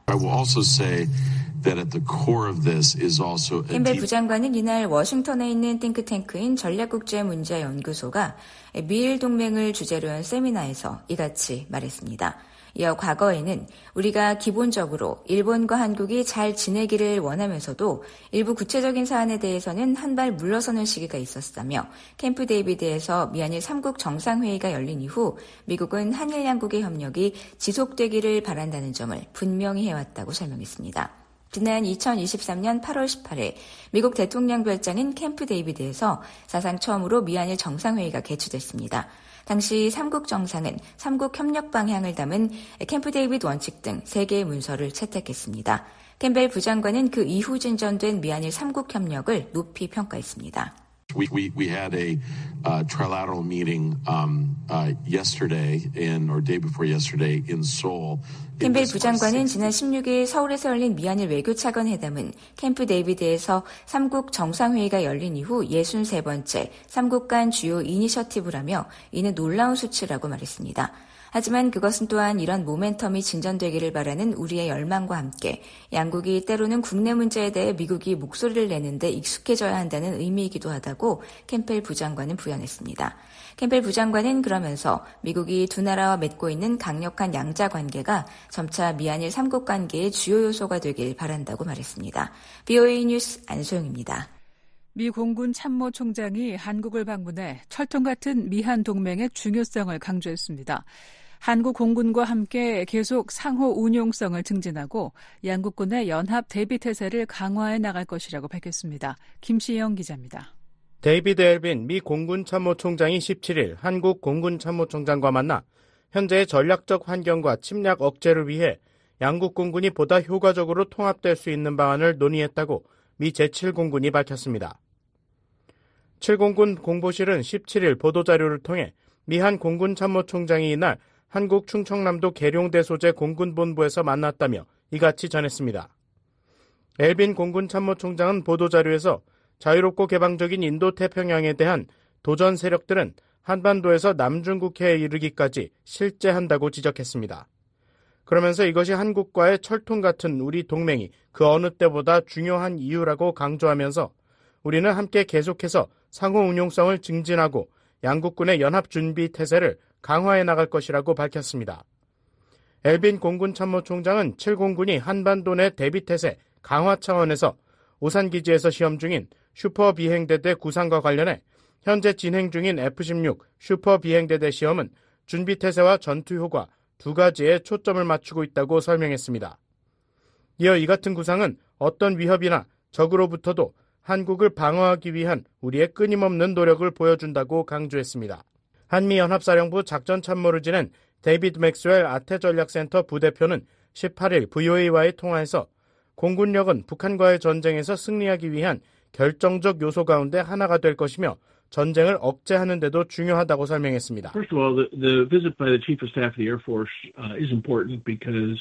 캠벨 부장관은 이날 워싱턴에 있는 띵크탱크인 전략국제문제연구소가 미일 동맹을 주제로 한 세미나에서 이같이 말했습니다. 이어 과거에는 우리가 기본적으로 일본과 한국이 잘 지내기를 원하면서도 일부 구체적인 사안에 대해서는 한 발 물러서는 시기가 있었다며 캠프 데이비드에서 미한일 3국 정상회의가 열린 이후 미국은 한일 양국의 협력이 지속되기를 바란다는 점을 분명히 해왔다고 설명했습니다. 지난 2023년 8월 18일 미국 대통령 별장인 캠프 데이비드에서 사상 처음으로 미한일 정상회의가 개최됐습니다. 당시 3국 정상은 3국 협력 방향을 담은 캠프 데이비드 원칙 등 3개의 문서를 채택했습니다. 캠벨 부장관은 그 이후 진전된 미한일 3국 협력을 높이 평가했습니다. We had a trilateral meeting yesterday or day before yesterday in Seoul. 캠벨 부장관은 지난 16일 서울에서 열린 미한일 외교차관 회담은 캠프 데이비드에서 3국 정상회의가 열린 이후 63번째 3국 간 주요 이니셔티브라며 이는 놀라운 수치라고 말했습니다. 하지만 그것은 또한 이런 모멘텀이 진전되기를 바라는 우리의 열망과 함께 양국이 때로는 국내 문제에 대해 미국이 목소리를 내는 데 익숙해져야 한다는 의미이기도 하다고 캠펠 부장관은 부연했습니다. 캠펠 부장관은 그러면서 미국이 두 나라와 맺고 있는 강력한 양자 관계가 점차 미한일 3국 관계의 주요 요소가 되길 바란다고 말했습니다. BOE 뉴스 안소영입니다. 미 공군 참모총장이 한국을 방문해 철통 같은 미한 동맹의 중요성을 강조했습니다. 한국 공군과 함께 계속 상호 운용성을 증진하고 양국군의 연합 대비 태세를 강화해 나갈 것이라고 밝혔습니다. 김시영 기자입니다. 데이비드 엘빈 미 공군 참모총장이 17일 한국 공군 참모총장과 만나 현재의 전략적 환경과 침략 억제를 위해 양국 공군이 보다 효과적으로 통합될 수 있는 방안을 논의했다고 미 제7공군이 밝혔습니다. 7공군 공보실은 17일 보도자료를 통해 미한 공군 참모총장이 이날 한국 충청남도 계룡대 소재 공군본부에서 만났다며 이같이 전했습니다. 엘빈 공군 참모총장은 보도자료에서 자유롭고 개방적인 인도태평양에 대한 도전 세력들은 한반도에서 남중국해에 이르기까지 실재한다고 지적했습니다. 그러면서 이것이 한국과의 철통 같은 우리 동맹이 그 어느 때보다 중요한 이유라고 강조하면서 우리는 함께 계속해서 상호 운용성을 증진하고 양국군의 연합 준비 태세를 강화해 나갈 것이라고 밝혔습니다. 엘빈 공군 참모총장은 7공군이 한반도 내 대비 태세 강화 차원에서 오산기지에서 시험 중인 슈퍼 비행대대 구상과 관련해 현재 진행 중인 F-16 슈퍼 비행대대 시험은 준비 태세와 전투 효과 두 가지에 초점을 맞추고 있다고 설명했습니다. 이어 이 같은 구상은 어떤 위협이나 적으로부터도 한국을 방어하기 위한 우리의 끊임없는 노력을 보여준다고 강조했습니다. 한미연합사령부 작전참모를 지낸 데이비드 맥스웰 아태전략센터 부대표는 18일 VOA와의 통화에서 공군력은 북한과의 전쟁에서 승리하기 위한 결정적 요소 가운데 하나가 될 것이며 전쟁을 억제하는 데도 중요하다고 설명했습니다. First of all, the visit by the Chief of Staff of the Air Force is important because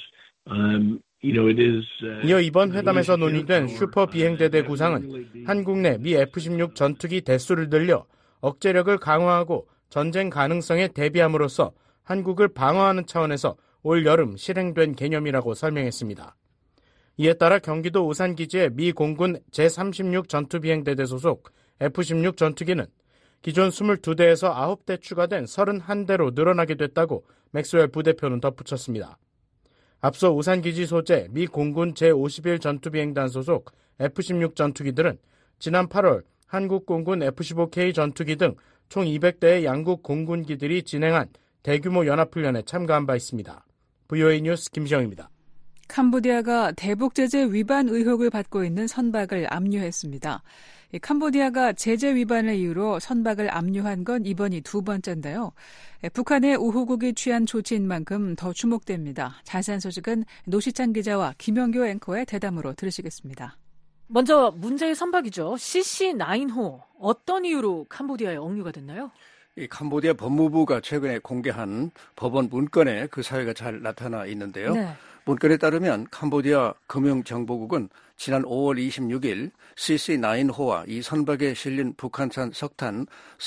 이어 이번 회담에서 논의된 슈퍼 비행대대 구상은 한국 내 미 F-16 전투기 대수를 늘려 억제력을 강화하고 전쟁 가능성에 대비함으로써 한국을 방어하는 차원에서 올 여름 실행된 개념이라고 설명했습니다. 이에 따라 경기도 오산기지의 미 공군 제36 전투비행대대 소속 F-16 전투기는 기존 22대에서 9대 추가된 31대로 늘어나게 됐다고 맥스웰 부대표는 덧붙였습니다. 앞서 오산기지 소재 미 공군 제51 전투비행단 소속 F-16 전투기들은 지난 8월 한국 공군 F-15K 전투기 등 총 200대의 양국 공군기들이 진행한 대규모 연합훈련에 참가한 바 있습니다. VOA 뉴스 김시영입니다. 캄보디아가 대북 제재 위반 의혹을 받고 있는 선박을 압류했습니다. 캄보디아가 제재 위반을 이유로 선박을 압류한 건 이번이 두 번째인데요. 북한의 우호국이 취한 조치인 만큼 더 주목됩니다. 자세한 소식은 노시찬 기자와 김영교 앵커의 대담으로 들으시겠습니다. 먼저 문제의 선박이죠. CC9호. 어떤 이유로 캄보디아에 억류가 됐나요? 이 캄보디아 법무부가 최근에 공개한 법원 문건에 그 사유가 잘 나타나 있는데요. 네. 문건에 따르면 캄보디아 금융정보국은 지난 5월 26일 CC9호와 이 선박에 실린 북한산 석탄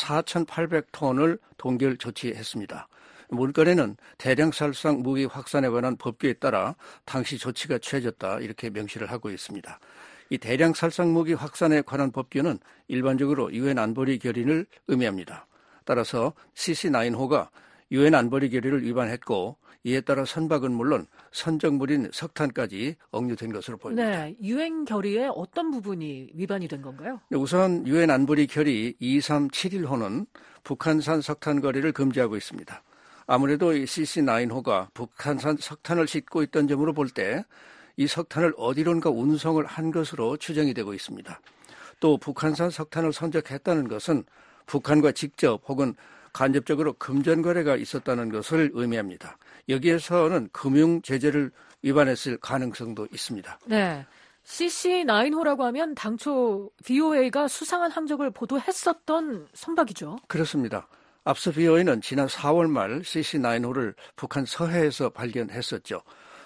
4,800톤을 동결 조치했습니다. 문건에는 대량살상 무기 확산에 관한 법규에 따라 당시 조치가 취해졌다 이렇게 명시를 하고 있습니다. 이 대량살상 무기 확산에 관한 법규는 일반적으로 유엔 안보리 결의를 의미합니다. 따라서 CC9호가 유엔 안보리 결의를 위반했고 이에 따라 선박은 물론 선적물인 석탄까지 억류된 것으로 보입니다. 네, 유엔 결의의 어떤 부분이 위반이 된 건가요? 우선 유엔 안보리 결의 2371호는 북한산 석탄 거래를 금지하고 있습니다. 아무래도 이 CC9호가 북한산 석탄을 싣고 있던 점으로 볼 때 이 석탄을 어디론가 운송을 한 것으로 추정이 되고 있습니다. 또 북한산 석탄을 선적했다는 것은 북한과 직접 혹은 간접적으로 금전 거래가 있었다는 것을 의미합니다. 여기에서는 금융 제재를 위반했을 가능성도 있습니다. 네, CC9호라고 하면 당초 VOA가 수상한 항적을 보도했었던 선박이죠. 그렇습니다. 앞서 VOA는 지난 4월 말 CC9호를 북한 서해에서 발견했었죠.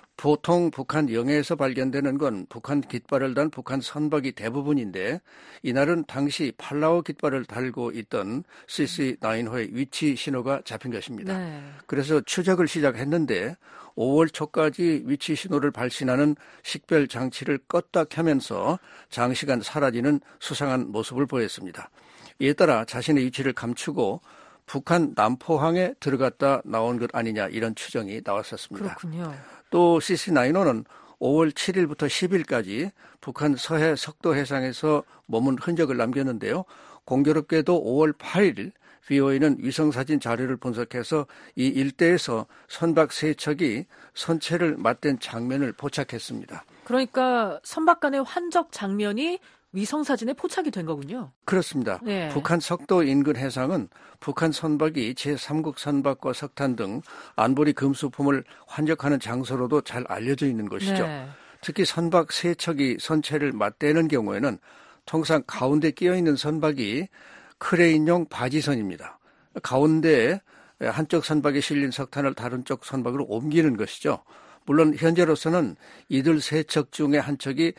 보통 북한 영해에서 발견되는 건 북한 깃발을 단 북한 선박이 대부분인데 이날은 당시 팔라우 깃발을 달고 있던 CC9호의 위치 신호가 잡힌 것입니다. 네. 그래서 추적을 시작했는데 5월 초까지 위치 신호를 발신하는 식별 장치를 껐다 켜면서 장시간 사라지는 수상한 모습을 보였습니다. 이에 따라 자신의 위치를 감추고 북한 남포항에 들어갔다 나온 것 아니냐 이런 추정이 나왔었습니다. 그렇군요. 또 CC9호는 5월 7일부터 10일까지 북한 서해 석도 해상에서 머문 흔적을 남겼는데요. 공교롭게도 5월 8일 VOA는 위성사진 자료를 분석해서 이 일대에서 선박 3척이 선체를 맞댄 장면을 포착했습니다. 그러니까 선박 간의 환적 장면이 위성사진에 포착이 된 거군요. 그렇습니다. 네. 북한 석도 인근 해상은 북한 선박이 제3국 선박과 석탄 등 안보리 금수품을 환적하는 장소로도 잘 알려져 있는 것이죠. 네. 특히 선박 3척이 선체를 맞대는 경우에는 통상 가운데 끼어있는 선박이 크레인용 바지선입니다. 가운데 한쪽 선박에 실린 석탄을 다른 쪽 선박으로 옮기는 것이죠. 물론 현재로서는 이들 3척 중에 한 척이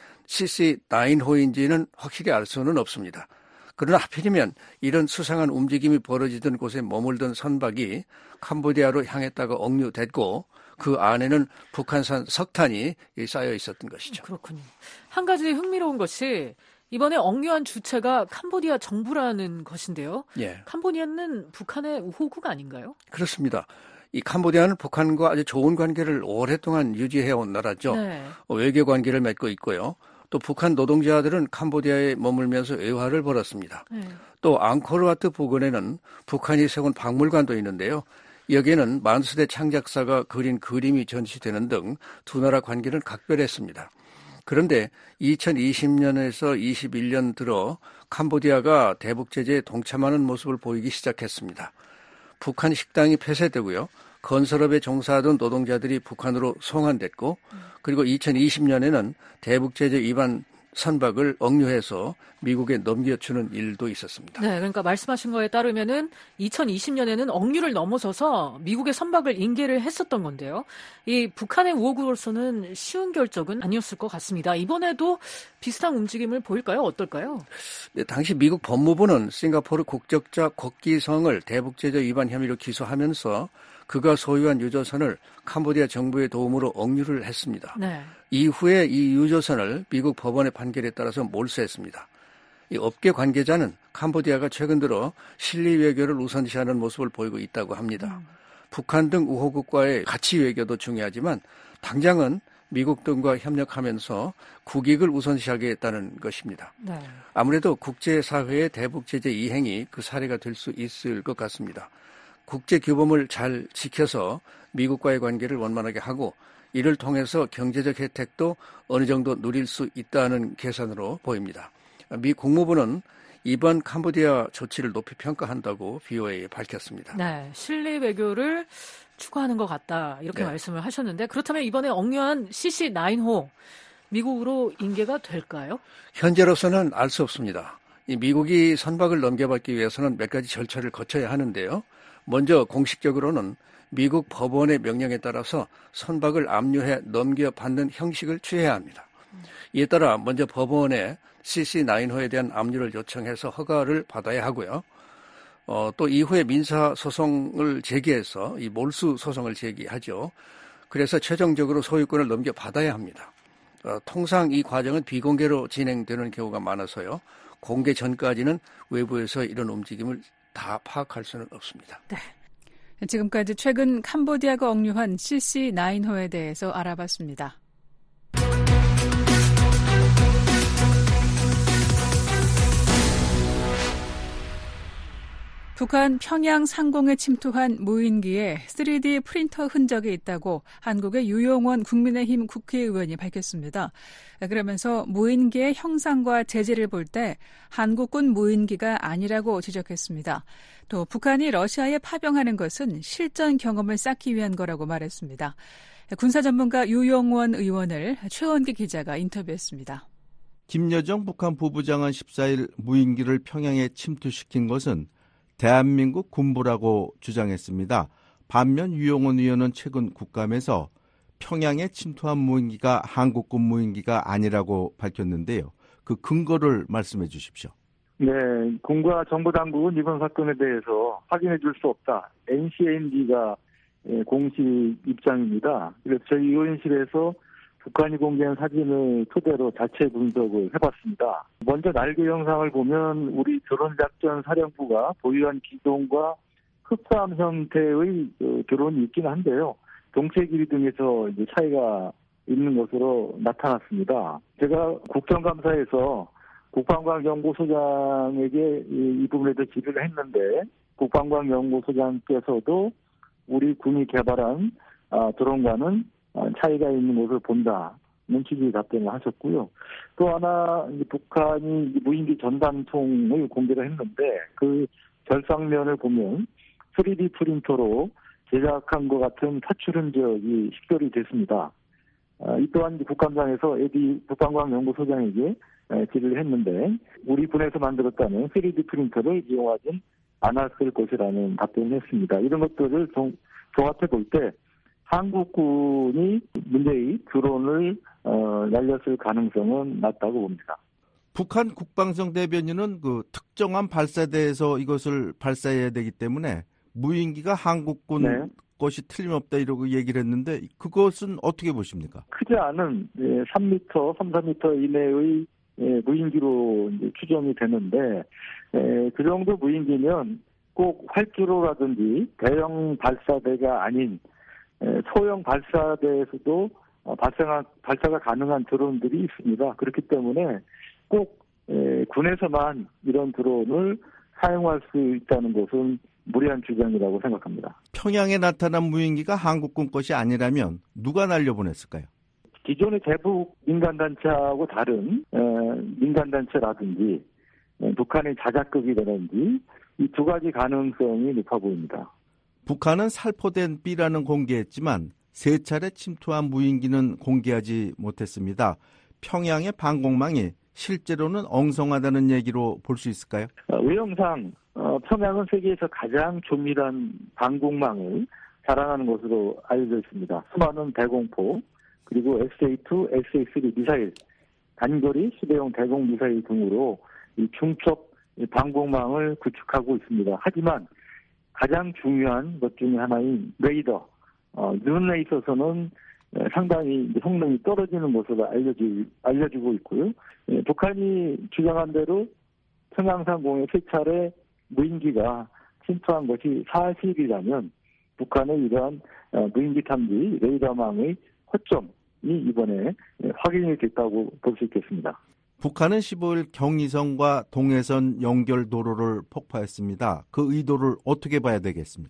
CC9호인지는 확실히 알 수는 없습니다. 그러나 하필이면 이런 수상한 움직임이 벌어지던 곳에 머물던 선박이 캄보디아로 향했다가 억류됐고 그 안에는 북한산 석탄이 쌓여 있었던 것이죠. 그렇군요. 한 가지 흥미로운 것이 이번에 억류한 주체가 캄보디아 정부라는 것인데요. 예. 캄보디아는 북한의 우호국 아닌가요? 그렇습니다. 이 캄보디아는 북한과 아주 좋은 관계를 오랫동안 유지해온 나라죠. 네. 외교 관계를 맺고 있고요. 또 북한 노동자들은 캄보디아에 머물면서 외화를 벌었습니다. 네. 또 앙코르와트 부근에는 북한이 세운 박물관도 있는데요. 여기에는 만수대 창작사가 그린 그림이 전시되는 등 두 나라 관계는 각별했습니다. 그런데 2020년에서 21년 들어 캄보디아가 대북 제재에 동참하는 모습을 보이기 시작했습니다. 북한 식당이 폐쇄되고요. 건설업에 종사하던 노동자들이 북한으로 송환됐고 그리고 2020년에는 대북 제재 위반 선박을 억류해서 미국에 넘겨주는 일도 있었습니다. 네, 그러니까 말씀하신 거에 따르면은 2020년에는 억류를 넘어서서 미국의 선박을 인계를 했었던 건데요. 이 북한의 우호국으로서는 쉬운 결정은 아니었을 것 같습니다. 이번에도 비슷한 움직임을 보일까요? 어떨까요? 네, 당시 미국 법무부는 싱가포르 국적자 곽기성을 대북 제재 위반 혐의로 기소하면서 그가 소유한 유조선을 캄보디아 정부의 도움으로 억류를 했습니다. 네. 이후에 이 유조선을 미국 법원의 판결에 따라서 몰수했습니다. 이 업계 관계자는 캄보디아가 최근 들어 실리 외교를 우선시하는 모습을 보이고 있다고 합니다. 북한 등 우호국과의 가치 외교도 중요하지만 당장은 미국 등과 협력하면서 국익을 우선시하겠다는 것입니다. 네. 아무래도 국제사회의 대북 제재 이행이 그 사례가 될 수 있을 것 같습니다. 국제 규범을 잘 지켜서 미국과의 관계를 원만하게 하고 이를 통해서 경제적 혜택도 어느 정도 누릴 수 있다는 계산으로 보입니다. 미 국무부는 이번 캄보디아 조치를 높이 평가한다고 BOA에 밝혔습니다. 네, 실리 외교를 추구하는 것 같다 이렇게 말씀을 하셨는데 그렇다면 이번에 억류한 CC9호 미국으로 인계가 될까요? 현재로서는 알 수 없습니다. 이 미국이 선박을 넘겨받기 위해서는 몇 가지 절차를 거쳐야 하는데요. 먼저 공식적으로는 미국 법원의 명령에 따라서 선박을 압류해 넘겨받는 형식을 취해야 합니다. 이에 따라 먼저 법원에 CC9호에 대한 압류를 요청해서 허가를 받아야 하고요. 또 이후에 민사소송을 제기해서 이 몰수 소송을 제기하죠. 그래서 최종적으로 소유권을 넘겨받아야 합니다. 통상 이 과정은 비공개로 진행되는 경우가 많아서요. 공개 전까지는 외부에서 이런 움직임을 다 파악할 수는 없습니다. 네. 지금까지 최근 캄보디아가 억류한 CC9호에 대해서 알아봤습니다. 북한 평양 상공에 침투한 무인기에 3D 프린터 흔적이 있다고 한국의 유용원 국민의힘 국회의원이 밝혔습니다. 그러면서 무인기의 형상과 재질을 볼 때 한국군 무인기가 아니라고 지적했습니다. 또 북한이 러시아에 파병하는 것은 실전 경험을 쌓기 위한 거라고 말했습니다. 군사 전문가 유용원 의원을 최원기 기자가 인터뷰했습니다. 김여정 북한 부부장은 14일 무인기를 평양에 침투시킨 것은 대한민국 군부라고 주장했습니다. 반면 유용원 의원은 최근 국감에서 평양에 침투한 무인기가 한국군 무인기가 아니라고 밝혔는데요. 그 근거를 말씀해 주십시오. 네, 군과 정부 당국은 이번 사건에 대해서 확인해 줄 수 없다. NCND가 공식 입장입니다. 그래서 저희 의원실에서 북한이 공개한 사진을 토대로 자체 분석을 해봤습니다. 먼저 날개 영상을 보면 우리 드론작전 사령부가 보유한 기종과 흡사함 형태의 드론이 있긴 한데요. 동체 길이 등에서 이제 차이가 있는 것으로 나타났습니다. 제가 국정감사에서 국방과학연구소장에게 이 부분에 대해 질의를 했는데 국방과학연구소장께서도 우리 군이 개발한 드론과는 차이가 있는 것을 본다는 취지의 답변을 하셨고요. 또 하나 북한이 무인기 전단통을 공개를 했는데 그 결상면을 보면 3D 프린터로 제작한 것 같은 사출 흔적이 식별이 됐습니다. 이 또한 국감장에서 에디 국방과학연구소장에게 질의를 했는데 우리 군에서 만들었다는 3D 프린터를 이용하진 않았을 것이라는 답변을 했습니다. 이런 것들을 종합해 볼 때 한국군이 문제의 드론을 날렸을 가능성은 낮다고 봅니다. 북한 국방성 대변인은 그 특정한 발사대에서 이것을 발사해야 되기 때문에 무인기가 한국군 것이 틀림없다 이러고 얘기를 했는데 그것은 어떻게 보십니까? 크지 않은 3m, 3-4m 이내의 무인기로 이제 추정이 되는데 그 정도 무인기면 꼭 활주로라든지 대형 발사대가 아닌 소형 발사대에서도 발사가 가능한 드론들이 있습니다. 그렇기 때문에 꼭 군에서만 이런 드론을 사용할 수 있다는 것은 무리한 주장이라고 생각합니다. 평양에 나타난 무인기가 한국군 것이 아니라면 누가 날려보냈을까요? 기존의 대북 민간단체하고 다른 민간단체라든지 북한의 자작극이라든지 이 두 가지 가능성이 높아 보입니다. 북한은 살포된 B라는 공개했지만 3차례 침투한 무인기는 공개하지 못했습니다. 평양의 방공망이 실제로는 엉성하다는 얘기로 볼 수 있을까요? 외형상 평양은 세계에서 가장 조밀한 방공망을 자랑하는 것으로 알려져 있습니다. 수많은 대공포 그리고 SA-2, SA-3 미사일, 단거리 휴대용 대공 미사일 등으로 이 중첩 방공망을 구축하고 있습니다. 하지만 가장 중요한 것 중에 하나인 레이더, 눈에 있어서는 상당히 성능이 떨어지는 것으로 알려지고 있고요. 북한이 주장한 대로 평양상공에 3차례 무인기가 침투한 것이 사실이라면 북한의 이러한 무인기 탐지 레이더망의 허점이 이번에 확인이 됐다고 볼 수 있겠습니다. 북한은 15일 경의선과 동해선 연결 도로를 폭파했습니다. 그 의도를 어떻게 봐야 되겠습니까?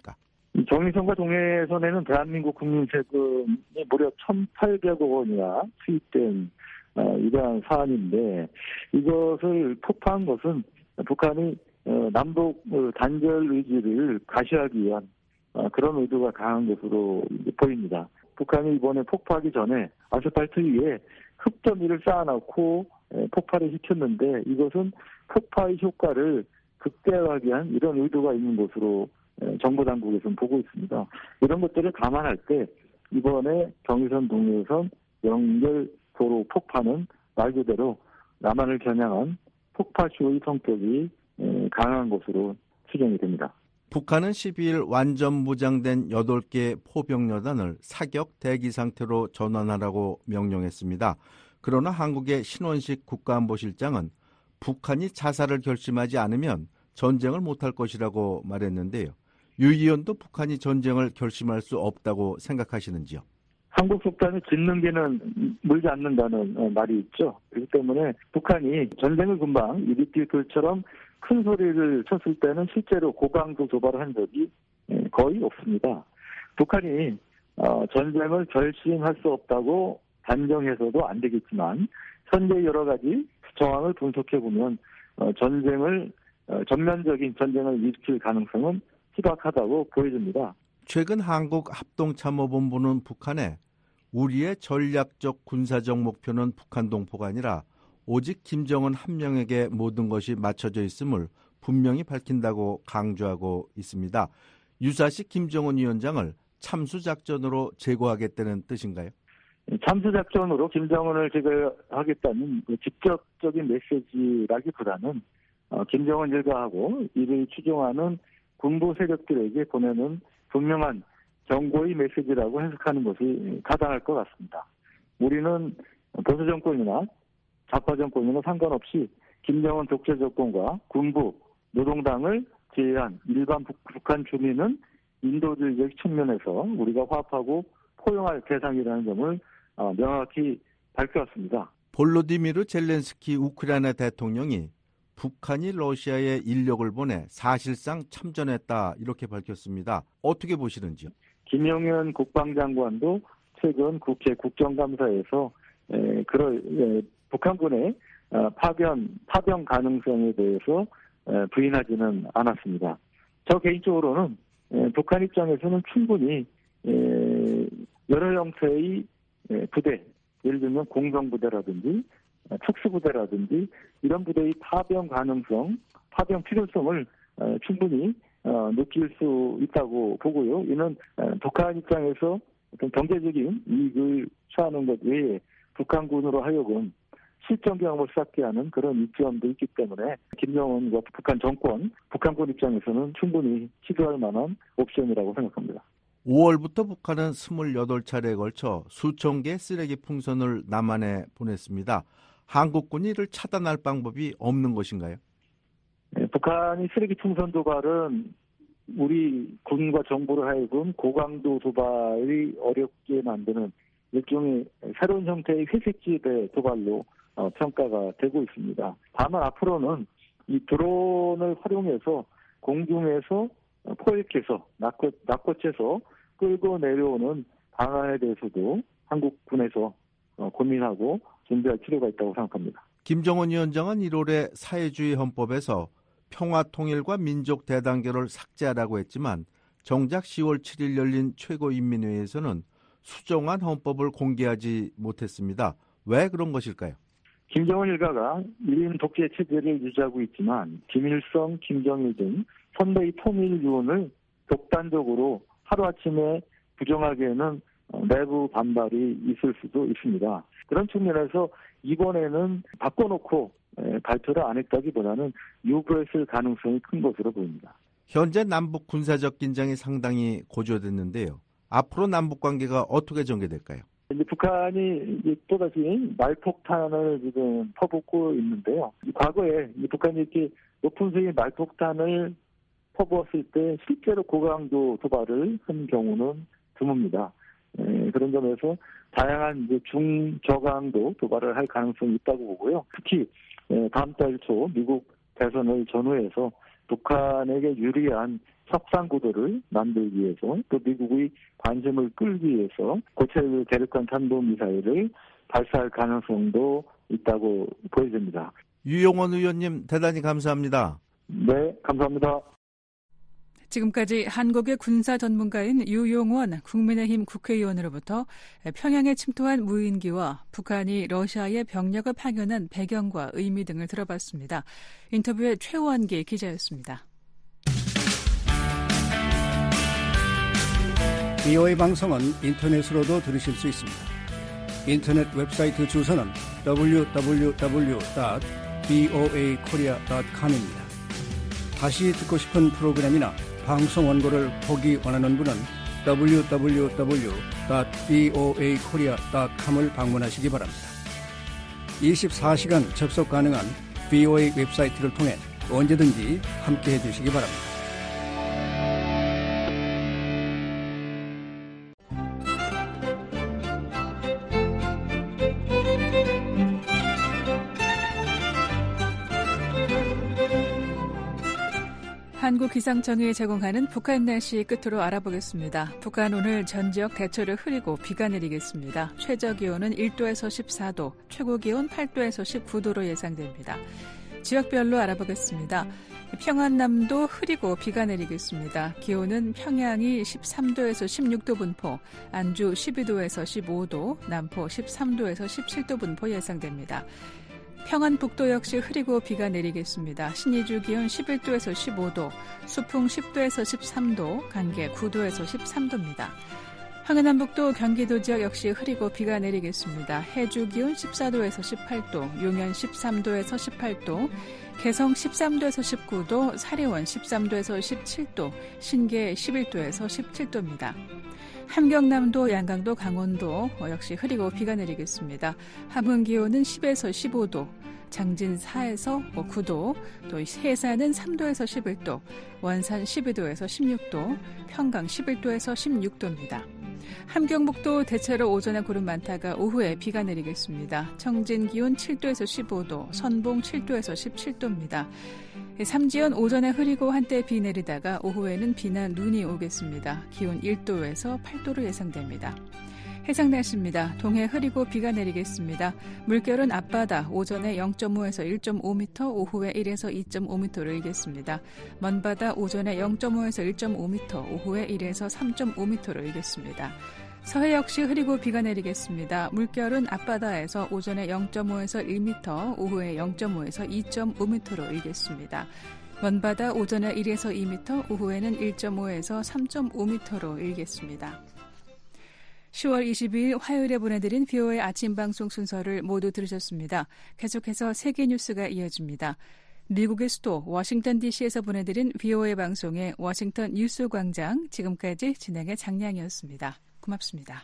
정의선과 동해선에는 대한민국 국민 세금이 무려 1,800억 원이나 투입된 이러한 사안인데 이것을 폭파한 것은 북한이 남북 단절 의지를 가시하기 위한 그런 의도가 강한 것으로 보입니다. 북한이 이번에 폭파하기 전에 아스팔트 위에 흙더미를 쌓아놓고 폭발을 시켰는데 이것은 폭파의 효과를 극대화하기 위한 이런 의도가 있는 것으로 정부 당국에서는 보고 있습니다. 이런 것들을 감안할 때 이번에 경의선 동해선 연결 도로 폭파는 말 그대로 남한을 겨냥한 폭파쇼의 성격이 강한 것으로 추정이 됩니다. 북한은 12일 완전 무장된 8개 포병여단을 사격 대기 상태로 전환하라고 명령했습니다. 그러나 한국의 신원식 국가안보실장은 북한이 자살을 결심하지 않으면 전쟁을 못할 것이라고 말했는데요. 유 의원도 북한이 전쟁을 결심할 수 없다고 생각하시는지요? 한국 속담에 짖는 개는 물지 않는다는 말이 있죠. 그렇기 때문에 북한이 전쟁을 금방 이리띠들처럼 큰 소리를 쳤을 때는 실제로 고강도 도발을 한 적이 거의 없습니다. 북한이 전쟁을 결심할 수 없다고 단정해서도 안 되겠지만 현재 여러 가지 정황을 분석해보면 전면적인 전쟁을 일으킬 가능성은 희박하다고 보여집니다. 최근 한국합동참모본부는 북한에 우리의 전략적 군사적 목표는 북한 동포가 아니라 오직 김정은 한 명에게 모든 것이 맞춰져 있음을 분명히 밝힌다고 강조하고 있습니다. 유사시 김정은 위원장을 참수작전으로 제거하겠다는 뜻인가요? 참수작전으로 김정은을 제거하겠다는 직접적인 메시지라기보다는 김정은 일가하고 이를 추종하는 군부 세력들에게 보내는 분명한 경고의 메시지라고 해석하는 것이 타당할 것 같습니다. 우리는 보수 정권이나 좌파 정권이나 상관없이 김정은 독재 정권과 군부, 노동당을 제외한 일반 북한 주민은 인도주의적 측면에서 우리가 화합하고 포용할 대상이라는 점을 명확히 밝혔습니다. 볼로디미르 젤렌스키 우크라이나 대통령이 북한이 러시아에 인력을 보내 사실상 참전했다 이렇게 밝혔습니다. 어떻게 보시는지요? 김영현 국방장관도 최근 국회 국정감사에서 북한군의 파병 가능성에 대해서 부인하지는 않았습니다. 저 개인적으로는 북한 입장에서는 충분히 여러 형태의 부대, 예를 들면 공성부대라든지 특수부대라든지 이런 부대의 파병 가능성, 파병 필요성을 충분히 느낄 수 있다고 보고요. 이는 북한 입장에서 어떤 경제적인 이익을 취하는 것 외에 북한군으로 하여금 실전 경험을 쌓게 하는 그런 이점도 있기 때문에 김정은과 북한 정권, 북한군 입장에서는 충분히 시도할 만한 옵션이라고 생각합니다. 5월부터 북한은 28차례에 걸쳐 수천 개의 쓰레기 풍선을 남한에 보냈습니다. 한국군이 이를 차단할 방법이 없는 것인가요? 북한이 쓰레기 풍선 도발은 우리 군과 정부를 하여금 고강도 도발이 어렵게 만드는 일종의 새로운 형태의 회색지대 도발로 평가가 되고 있습니다. 다만 앞으로는 이 드론을 활용해서 공중에서 포획해서 낚고채서 끌고 내려오는 방안에 대해서도 한국군에서 고민하고 준비할 필요가 있다고 생각합니다. 김정은 위원장은 1월에 사회주의 헌법에서 평화 통일과 민족 대단결을 삭제하라고 했지만 정작 10월 7일 열린 최고인민회의에서는 수정한 헌법을 공개하지 못했습니다. 왜 그런 것일까요? 김정은 일가가 1인 독재 체제를 유지하고 있지만 김일성, 김정일 등 선대의 통일 유언을 독단적으로 하루아침에 부정하기에는 내부 반발이 있을 수도 있습니다. 그런 측면에서 이번에는 바꿔놓고 발표를 안 했다기보다는 유보했을 가능성이 큰 것으로 보입니다. 현재 남북 군사적 긴장이 상당히 고조됐는데요. 앞으로 남북 관계가 어떻게 전개될까요? 이제 북한이 또다시 말폭탄을 지금 퍼붓고 있는데요. 과거에 북한이 이렇게 높은 수의 말폭탄을 퍼부었을 때 실제로 고강도 도발을 한 경우는 드뭅니다. 그런 점에서 다양한 이제 중저강도 도발을 할 가능성이 있다고 보고요. 특히 다음 달 초 미국 대선을 전후해서 북한에게 유리한 협상 구도를 만들기 위해서 또 미국의 관심을 끌기 위해서 고체 대륙간 탄도미사일을 발사할 가능성도 있다고 보여집니다. 유용원 의원님 대단히 감사합니다. 네, 감사합니다. 지금까지 한국의 군사 전문가인 유용원 국민의힘 국회의원으로부터 평양에 침투한 무인기와 북한이 러시아에 병력을 파견한 배경과 의미 등을 들어봤습니다. 인터뷰의 최원기 기자였습니다. VOA 방송은 인터넷으로도 들으실 수 있습니다. 인터넷 웹사이트 주소는 www.voakorea.com입니다. 다시 듣고 싶은 프로그램이나 방송 원고를 보기 원하는 분은 www.voakorea.com을 방문하시기 바랍니다. 24시간 접속 가능한 VOA 웹사이트를 통해 언제든지 함께해 주시기 바랍니다. 한국기상청이 제공하는 북한 날씨 끝으로 알아보겠습니다. 북한 오늘 전 지역 대체로 흐리고 비가 내리겠습니다. 최저기온은 1도에서 14도, 최고기온 8도에서 19도로 예상됩니다. 지역별로 알아보겠습니다. 평안남도 흐리고 비가 내리겠습니다. 기온은 평양이 13도에서 16도 분포, 안주 12도에서 15도, 남포 13도에서 17도 분포 예상됩니다. 평안북도 역시 흐리고 비가 내리겠습니다. 신의주 기온 11도에서 15도, 수풍 10도에서 13도, 간계 9도에서 13도입니다. 황해남북도 경기도 지역 역시 흐리고 비가 내리겠습니다. 해주 기온 14도에서 18도, 용현 13도에서 18도, 개성 13도에서 19도, 사리원 13도에서 17도, 신계 11도에서 17도입니다. 함경남도, 양강도, 강원도 역시 흐리고 비가 내리겠습니다. 함흥 기온은 10에서 15도, 장진 4에서 9도, 또 해산은 3도에서 11도, 원산 12도에서 16도, 평강 11도에서 16도입니다. 함경북도 대체로 오전에 구름 많다가 오후에 비가 내리겠습니다. 청진 기온 7도에서 15도, 선봉 7도에서 17도입니다. 삼지연 오전에 흐리고 한때 비 내리다가 오후에는 비나 눈이 오겠습니다. 기온 1도에서 8도로 예상됩니다. 해상 날씨입니다. 동해 흐리고 비가 내리겠습니다. 물결은 앞바다 오전에 0.5에서 1.5m, 오후에 1에서 2.5m를 일겠습니다. 먼바다 오전에 0.5에서 1.5m, 오후에 1에서 3.5m를 일겠습니다. 서해 역시 흐리고 비가 내리겠습니다. 물결은 앞바다에서 오전에 0.5에서 1m, 오후에 0.5에서 2.5m로 일겠습니다. 먼바다 오전에 1에서 2m, 오후에는 1.5에서 3.5m로 일겠습니다. 10월 22일 화요일에 보내드린 VOA 아침 방송 순서를 모두 들으셨습니다. 계속해서 세계 뉴스가 이어집니다. 미국의 수도 워싱턴 DC에서 보내드린 VOA 방송의 워싱턴 뉴스 광장, 지금까지 진행의 장량이었습니다. 고맙습니다.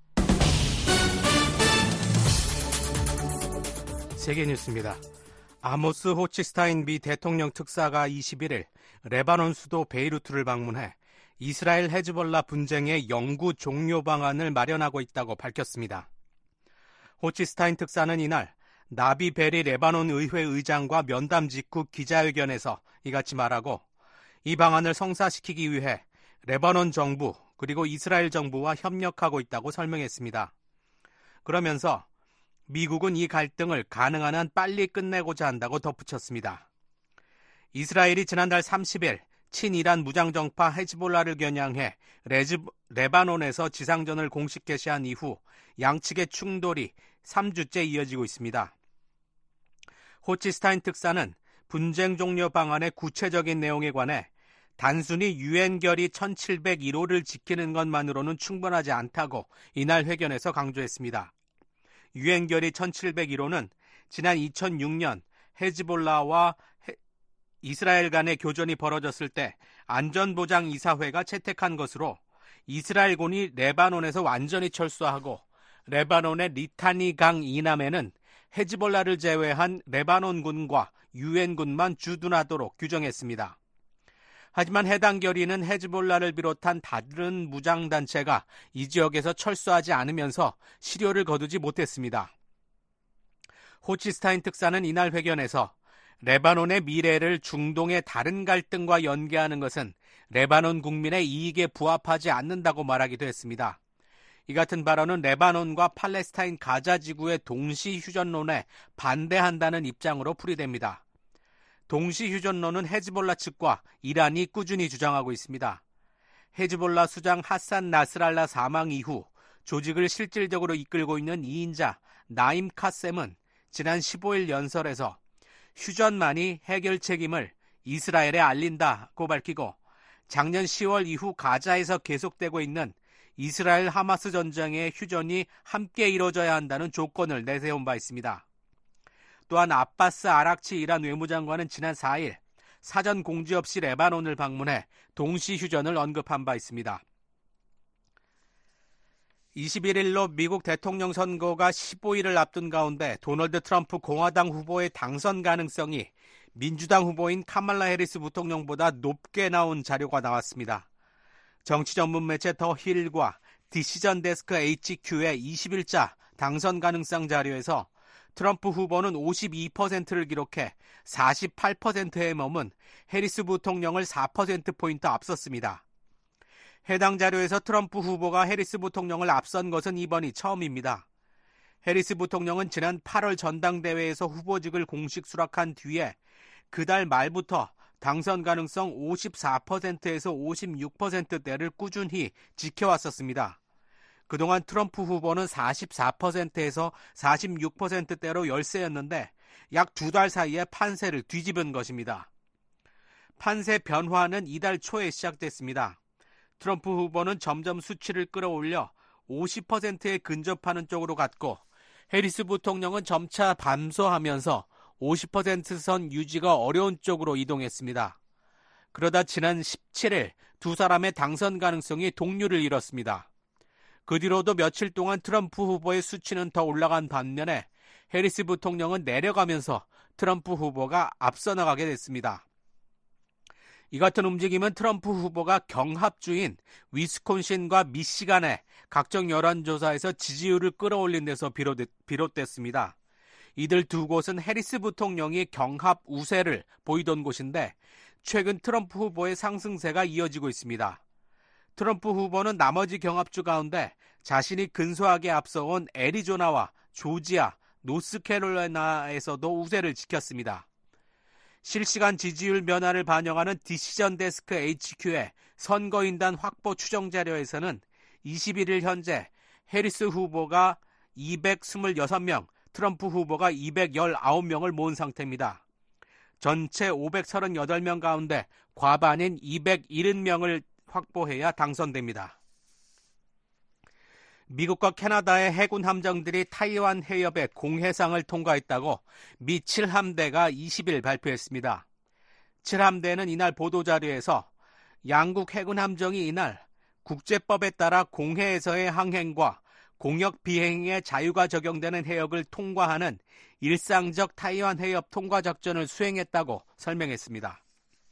세계 뉴스입니다. 아모스 호치스타인 미 대통령 특사가 21일 레바논 수도 베이루트를 방문해 이스라엘 헤즈볼라 분쟁의 영구 종료 방안을 마련하고 있다고 밝혔습니다. 호치스타인 특사는 이날 나비 베리 레바논 의회 의장과 면담 직후 기자회견에서 이같이 말하고 이 방안을 성사시키기 위해 레바논 정부 그리고 이스라엘 정부와 협력하고 있다고 설명했습니다. 그러면서 미국은 이 갈등을 가능한 한 빨리 끝내고자 한다고 덧붙였습니다. 이스라엘이 지난달 30일 친이란 무장정파 헤즈볼라를 겨냥해 레바논에서 지상전을 공식 개시한 이후 양측의 충돌이 3주째 이어지고 있습니다. 호치스타인 특사는 분쟁 종료 방안의 구체적인 내용에 관해 단순히 유엔 결의 1701호를 지키는 것만으로는 충분하지 않다고 이날 회견에서 강조했습니다. 유엔 결의 1701호는 지난 2006년 헤즈볼라와 이스라엘 간의 교전이 벌어졌을 때 안전보장이사회가 채택한 것으로 이스라엘군이 레바논에서 완전히 철수하고 레바논의 리타니 강 이남에는 헤즈볼라를 제외한 레바논군과 유엔군만 주둔하도록 규정했습니다. 하지만 해당 결의는 헤즈볼라를 비롯한 다른 무장단체가 이 지역에서 철수하지 않으면서 실효를 거두지 못했습니다. 호치스타인 특사는 이날 회견에서 레바논의 미래를 중동의 다른 갈등과 연계하는 것은 레바논 국민의 이익에 부합하지 않는다고 말하기도 했습니다. 이 같은 발언은 레바논과 팔레스타인 가자 지구의 동시 휴전론에 반대한다는 입장으로 풀이됩니다. 동시 휴전론은 헤즈볼라 측과 이란이 꾸준히 주장하고 있습니다. 헤즈볼라 수장 하산 나스랄라 사망 이후 조직을 실질적으로 이끌고 있는 2인자 나임 카셈은 지난 15일 연설에서 휴전만이 해결 책임을 이스라엘에 알린다고 밝히고 작년 10월 이후 가자에서 계속되고 있는 이스라엘 하마스 전쟁의 휴전이 함께 이루어져야 한다는 조건을 내세운 바 있습니다. 또한 아바스 아락치 이란 외무장관은 지난 4일 사전 공지 없이 레바논을 방문해 동시 휴전을 언급한 바 있습니다. 21일로 미국 대통령 선거가 15일을 앞둔 가운데 도널드 트럼프 공화당 후보의 당선 가능성이 민주당 후보인 카말라 해리스 부통령보다 높게 나온 자료가 나왔습니다. 정치 전문 매체 더 힐과 디시전 데스크 HQ의 20일자 당선 가능성 자료에서 트럼프 후보는 52%를 기록해 48%에 머문 해리스 부통령을 4%포인트 앞섰습니다. 해당 자료에서 트럼프 후보가 해리스 부통령을 앞선 것은 이번이 처음입니다. 해리스 부통령은 지난 8월 전당대회에서 후보직을 공식 수락한 뒤에 그달 말부터 당선 가능성 54%에서 56%대를 꾸준히 지켜왔었습니다. 그동안 트럼프 후보는 44%에서 46%대로 열세였는데 약 2달 사이에 판세를 뒤집은 것입니다. 판세 변화는 이달 초에 시작됐습니다. 트럼프 후보는 점점 수치를 끌어올려 50%에 근접하는 쪽으로 갔고 해리스 부통령은 점차 감소하면서 50%선 유지가 어려운 쪽으로 이동했습니다. 그러다 지난 17일 두 사람의 당선 가능성이 동률을 이뤘습니다. 그 뒤로도 며칠 동안 트럼프 후보의 수치는 더 올라간 반면에 해리스 부통령은 내려가면서 트럼프 후보가 앞서 나가게 됐습니다. 이 같은 움직임은 트럼프 후보가 경합주인 위스콘신과 미시간의 각종 여론조사에서 지지율을 끌어올린 데서 비롯됐습니다. 이들 두 곳은 해리스 부통령이 경합 우세를 보이던 곳인데 최근 트럼프 후보의 상승세가 이어지고 있습니다. 트럼프 후보는 나머지 경합주 가운데 자신이 근소하게 앞서온 애리조나와 조지아, 노스캐롤라이나에서도 우세를 지켰습니다. 실시간 지지율 변화를 반영하는 디시전 데스크 HQ의 선거인단 확보 추정 자료에서는 21일 현재 해리스 후보가 226명, 트럼프 후보가 219명을 모은 상태입니다. 전체 538명 가운데 과반인 270명을 확보해야 당선됩니다. 미국과 캐나다의 해군 함정들이 타이완 해협에 공해상을 통과했다고 미 7함대가 20일 발표했습니다. 7함대는 이날 보도자료에서 양국 해군 함정이 이날 국제법에 따라 공해에서의 항행과 공역 비행의 자유가 적용되는 해역을 통과하는 일상적 타이완 해협 통과 작전을 수행했다고 설명했습니다.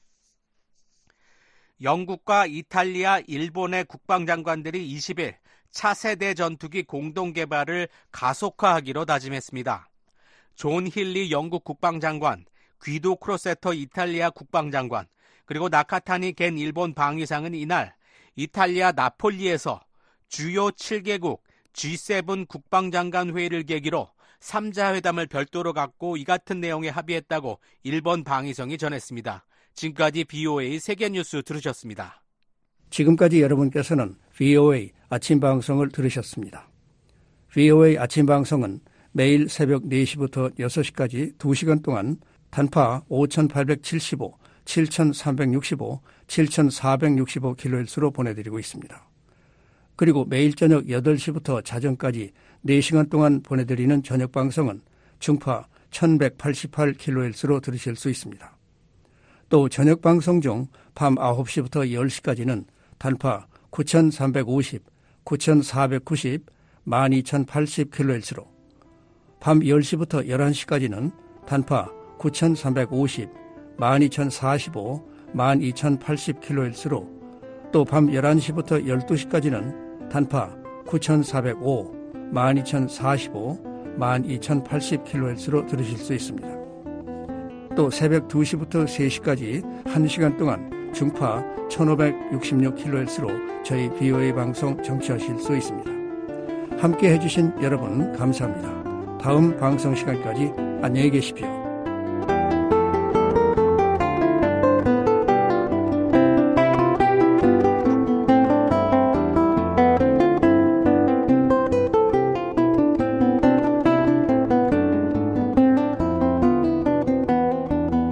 영국과 이탈리아, 일본의 국방장관들이 20일 차세대 전투기 공동 개발을 가속화하기로 다짐했습니다. 존 힐리 영국 국방장관, 귀도 크로세터 이탈리아 국방장관, 그리고 나카타니 겐 일본 방위상은 이날 이탈리아 나폴리에서 주요 7개국 G7 국방장관 회의를 계기로 3자 회담을 별도로 갖고 이 같은 내용에 합의했다고 일본 방위성이 전했습니다. 지금까지 VOA 세계뉴스 들으셨습니다. 지금까지 여러분께서는 VOA 아침 방송을 들으셨습니다. VOA 아침 방송은 매일 새벽 4시부터 6시까지 2시간 동안 단파 5875, 7365, 7465kHz로 보내드리고 있습니다. 그리고 매일 저녁 8시부터 자정까지 4시간 동안 보내드리는 저녁 방송은 중파 1188kHz로 들으실 수 있습니다. 또 저녁 방송 중 밤 9시부터 10시까지는 단파 9350, 9490, 12080kHz로 밤 10시부터 11시까지는 단파 9350, 12045, 12080kHz로 또 밤 11시부터 12시까지는 단파 9405, 12045, 12080kHz로 들으실 수 있습니다. 또 새벽 2시부터 3시까지 1시간 동안 중파 1566kHz로 저희 VOA 방송 청취하실 수 있습니다. 함께 해주신 여러분 감사합니다. 다음 방송 시간까지 안녕히 계십시오.